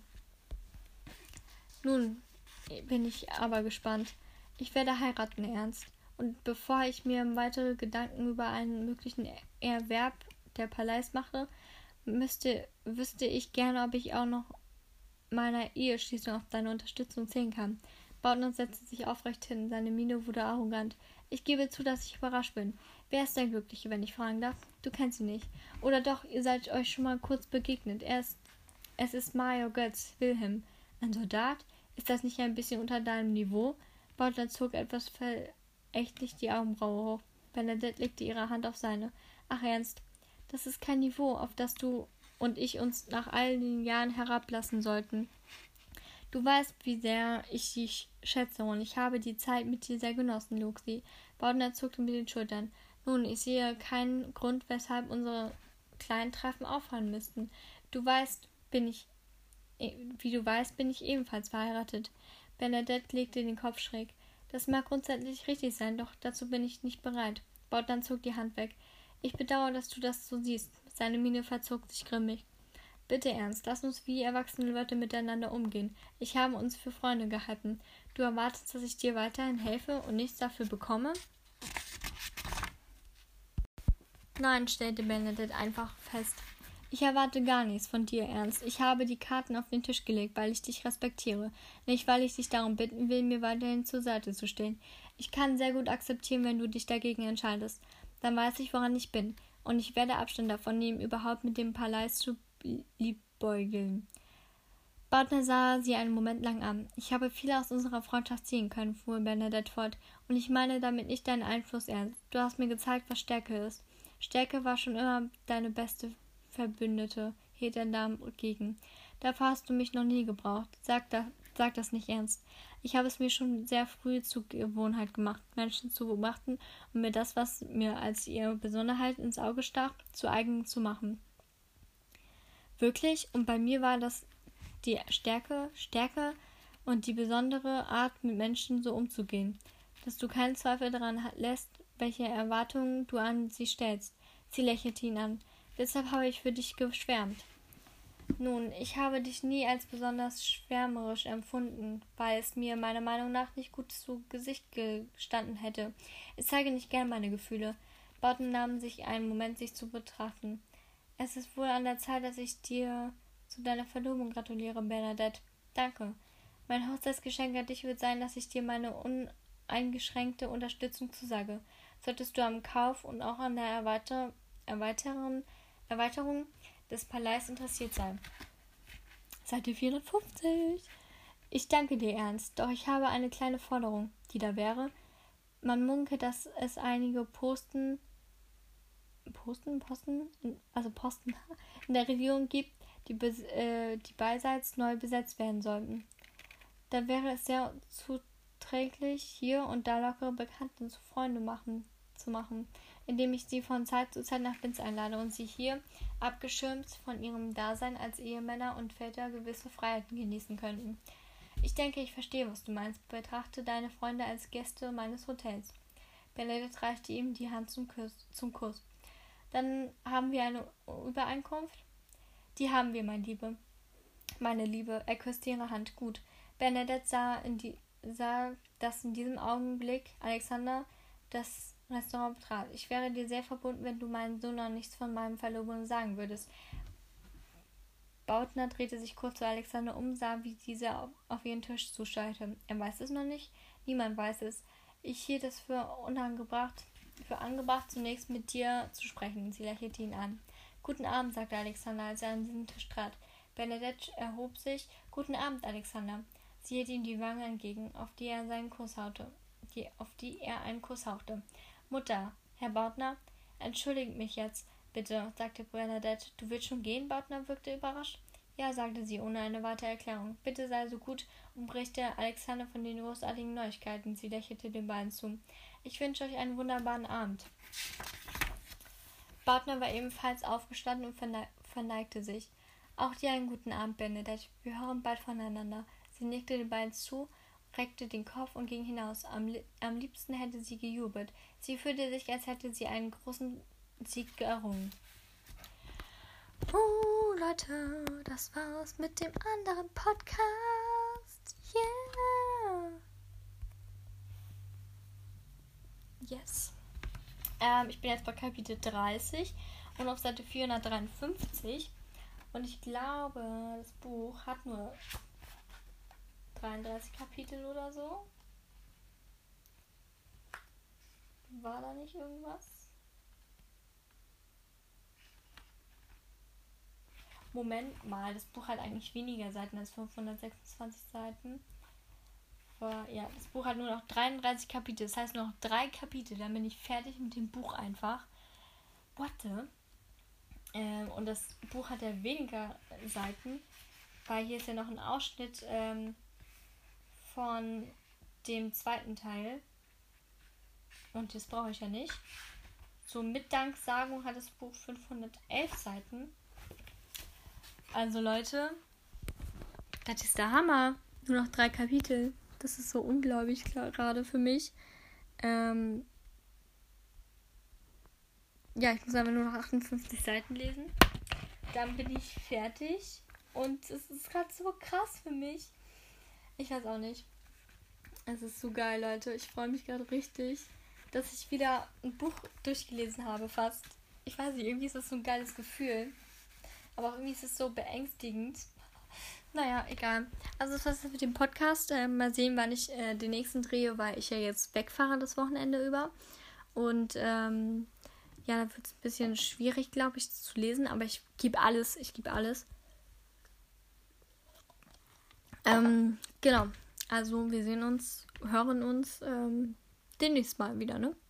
Nun bin ich aber gespannt. Ich werde heiraten, Ernst. Und bevor ich mir weitere Gedanken über einen möglichen Erwerb der Palais mache, müsste, wüsste ich gerne, ob ich auch noch meiner Eheschließung auf deine Unterstützung zählen kann. Bautner setzte sich aufrecht hin, seine Miene wurde arrogant. Ich gebe zu, dass ich überrascht bin. Wer ist der Glückliche, wenn ich fragen darf? Du kennst ihn nicht. Oder doch, ihr seid euch schon mal kurz begegnet. Er ist, es ist Major Götz Wilhelm. Ein Soldat? Ist das nicht ein bisschen unter deinem Niveau? Bautner zog etwas verächtlich die Augenbraue hoch. Bernadette legte ihre Hand auf seine. Ach, Ernst, das ist kein Niveau, auf das du und ich uns nach all den Jahren herablassen sollten. Du weißt, wie sehr ich dich schätze, und ich habe die Zeit mit dir sehr genossen, log sie. Bautner zuckte mit den Schultern. Nun, ich sehe keinen Grund, weshalb unsere kleinen Treffen aufhören müssten. Du weißt, bin ich, wie du weißt, bin ich ebenfalls verheiratet. Bernadette legte den Kopf schräg. Das mag grundsätzlich richtig sein, doch dazu bin ich nicht bereit. Bautner zog die Hand weg. Ich bedauere, dass du das so siehst. Seine Miene verzog sich grimmig. Bitte, Ernst, lass uns wie erwachsene Leute miteinander umgehen. Ich habe uns für Freunde gehalten. Du erwartest, dass ich dir weiterhin helfe und nichts dafür bekomme? Nein, stellte Bernadette einfach fest. Ich erwarte gar nichts von dir, Ernst. Ich habe die Karten auf den Tisch gelegt, weil ich dich respektiere. Nicht, weil ich dich darum bitten will, mir weiterhin zur Seite zu stehen. Ich kann sehr gut akzeptieren, wenn du dich dagegen entscheidest. Dann weiß ich, woran ich bin. Und ich werde Abstand davon nehmen, überhaupt mit dem Palais zu liebäugeln. Bautner sah sie einen Moment lang an. Ich habe viel aus unserer Freundschaft ziehen können, fuhr Bernadette fort. Und ich meine damit nicht deinen Einfluss, Ernst. Du hast mir gezeigt, was Stärke ist. Stärke war schon immer deine beste Verbündete, hielt er dagegen. Dafür hast du mich noch nie gebraucht. Sag, da, sag das nicht ernst. Ich habe es mir schon sehr früh zur Gewohnheit gemacht, Menschen zu beobachten und mir das, was mir als ihre Besonderheit ins Auge stach, zu eigen zu machen. Wirklich? Und bei mir war das die Stärke, Stärke und die besondere Art, mit Menschen so umzugehen, dass du keinen Zweifel daran lässt, welche Erwartungen du an sie stellst. Sie lächelte ihn an. Deshalb habe ich für dich geschwärmt. Nun, ich habe dich nie als besonders schwärmerisch empfunden, weil es mir meiner Meinung nach nicht gut zu Gesicht gestanden hätte. Ich zeige nicht gern meine Gefühle. Barton nahm sich einen Moment, sich zu betrachten. Es ist wohl an der Zeit, dass ich dir zu deiner Verlobung gratuliere, Bernadette. Danke. Mein Hochzeitsgeschenk an dich wird sein, dass ich dir meine uneingeschränkte Unterstützung zusage. Solltest du am Kauf und auch an der Erweiter- Erweiterung, Erweiterung des Palais interessiert sein. Seite vierhundertfünfzig. Ich danke dir ernst, doch ich habe eine kleine Forderung, die da wäre. Man munkelt, dass es einige Posten, Posten, Posten, also Posten in der Regierung gibt, die, äh, die beiseits neu besetzt werden sollten. Da wäre es sehr zuträglich, hier und da lockere Bekannte zu Freunde machen, zu machen, indem ich sie von Zeit zu Zeit nach Linz einlade und sie hier, abgeschirmt von ihrem Dasein als Ehemänner und Väter, gewisse Freiheiten genießen könnten. Ich denke, ich verstehe, was du meinst. Betrachte deine Freunde als Gäste meines Hotels. Bernadette reichte ihm die Hand zum Kuss. Zum Kuss. Dann haben wir eine Übereinkunft? Die haben wir, mein Liebe. Meine Liebe, er küsste ihre Hand. Gut. Bernadette sah, in die, sah, dass in diesem Augenblick Alexander das Restaurant betrat. Ich wäre dir sehr verbunden, wenn du meinen Sohn noch nichts von meinem Verlobungen sagen würdest. Bautner drehte sich kurz zu Alexander um, sah, wie dieser auf, auf ihren Tisch zuschaute. Er weiß es noch nicht? Niemand weiß es. Ich hielt es für unangebracht, für angebracht, zunächst mit dir zu sprechen. Sie lächelte ihn an. Guten Abend, sagte Alexander, als er an diesen Tisch trat. Bernadette erhob sich. Guten Abend, Alexander. Sie hielt ihm die Wange entgegen, auf die er seinen Kuss hauchte, die, auf die er einen Kuss hauchte. Mutter, Herr Bautner, entschuldigt mich jetzt, bitte, sagte Bernadette. Du willst schon gehen? Bautner wirkte überrascht. Ja, sagte sie, ohne eine weitere Erklärung. Bitte sei so gut und berichte Alexander von den großartigen Neuigkeiten. Sie lächelte den beiden zu. Ich wünsche euch einen wunderbaren Abend. Bautner war ebenfalls aufgestanden und verne- verneigte sich. Auch dir einen guten Abend, Bernadette. Wir hören bald voneinander. Sie nickte den beiden zu, reckte den Kopf und ging hinaus. Am, li- am liebsten hätte sie gejubelt. Sie fühlte sich, als hätte sie einen großen Sieg errungen. Oh, Leute, das war's mit dem anderen Podcast. Yeah! Yes. Ähm, ich bin jetzt bei Kapitel dreißig und auf Seite vierhundertdreiundfünfzig. Und ich glaube, das Buch hat nur dreiunddreißig Kapitel oder so. War da nicht irgendwas? Moment mal, das Buch hat eigentlich weniger Seiten als fünfhundertsechsundzwanzig Seiten. Aber ja, das Buch hat nur noch dreiunddreißig Kapitel. Das heißt, nur noch drei Kapitel, dann bin ich fertig mit dem Buch einfach. What the? Ähm, und das Buch hat ja weniger Seiten, weil hier ist ja noch ein Ausschnitt ähm, von dem zweiten Teil. Und das brauche ich ja nicht. So, mit Danksagung hat das Buch fünfhundertelf Seiten. Also Leute, das ist der Hammer. Nur noch drei Kapitel. Das ist so unglaublich gerade für mich. Ähm ja, ich muss aber nur noch achtundfünfzig Seiten lesen. Dann bin ich fertig. Und es ist gerade so krass für mich. Ich weiß auch nicht. Es ist so geil, Leute. Ich freue mich gerade richtig, dass ich wieder ein Buch durchgelesen habe fast. Ich weiß nicht, irgendwie ist das so ein geiles Gefühl. Aber auch irgendwie ist es so beängstigend. Naja, egal. Also das war's mit dem Podcast. Äh, mal sehen, wann ich äh, den nächsten drehe, weil ich ja jetzt wegfahre das Wochenende über. Und ähm, ja, dann wird es ein bisschen schwierig, glaube ich, zu lesen. Aber ich gebe alles. Ich gebe alles. Ähm, genau. Also wir sehen uns, hören uns ähm, demnächst mal wieder, ne?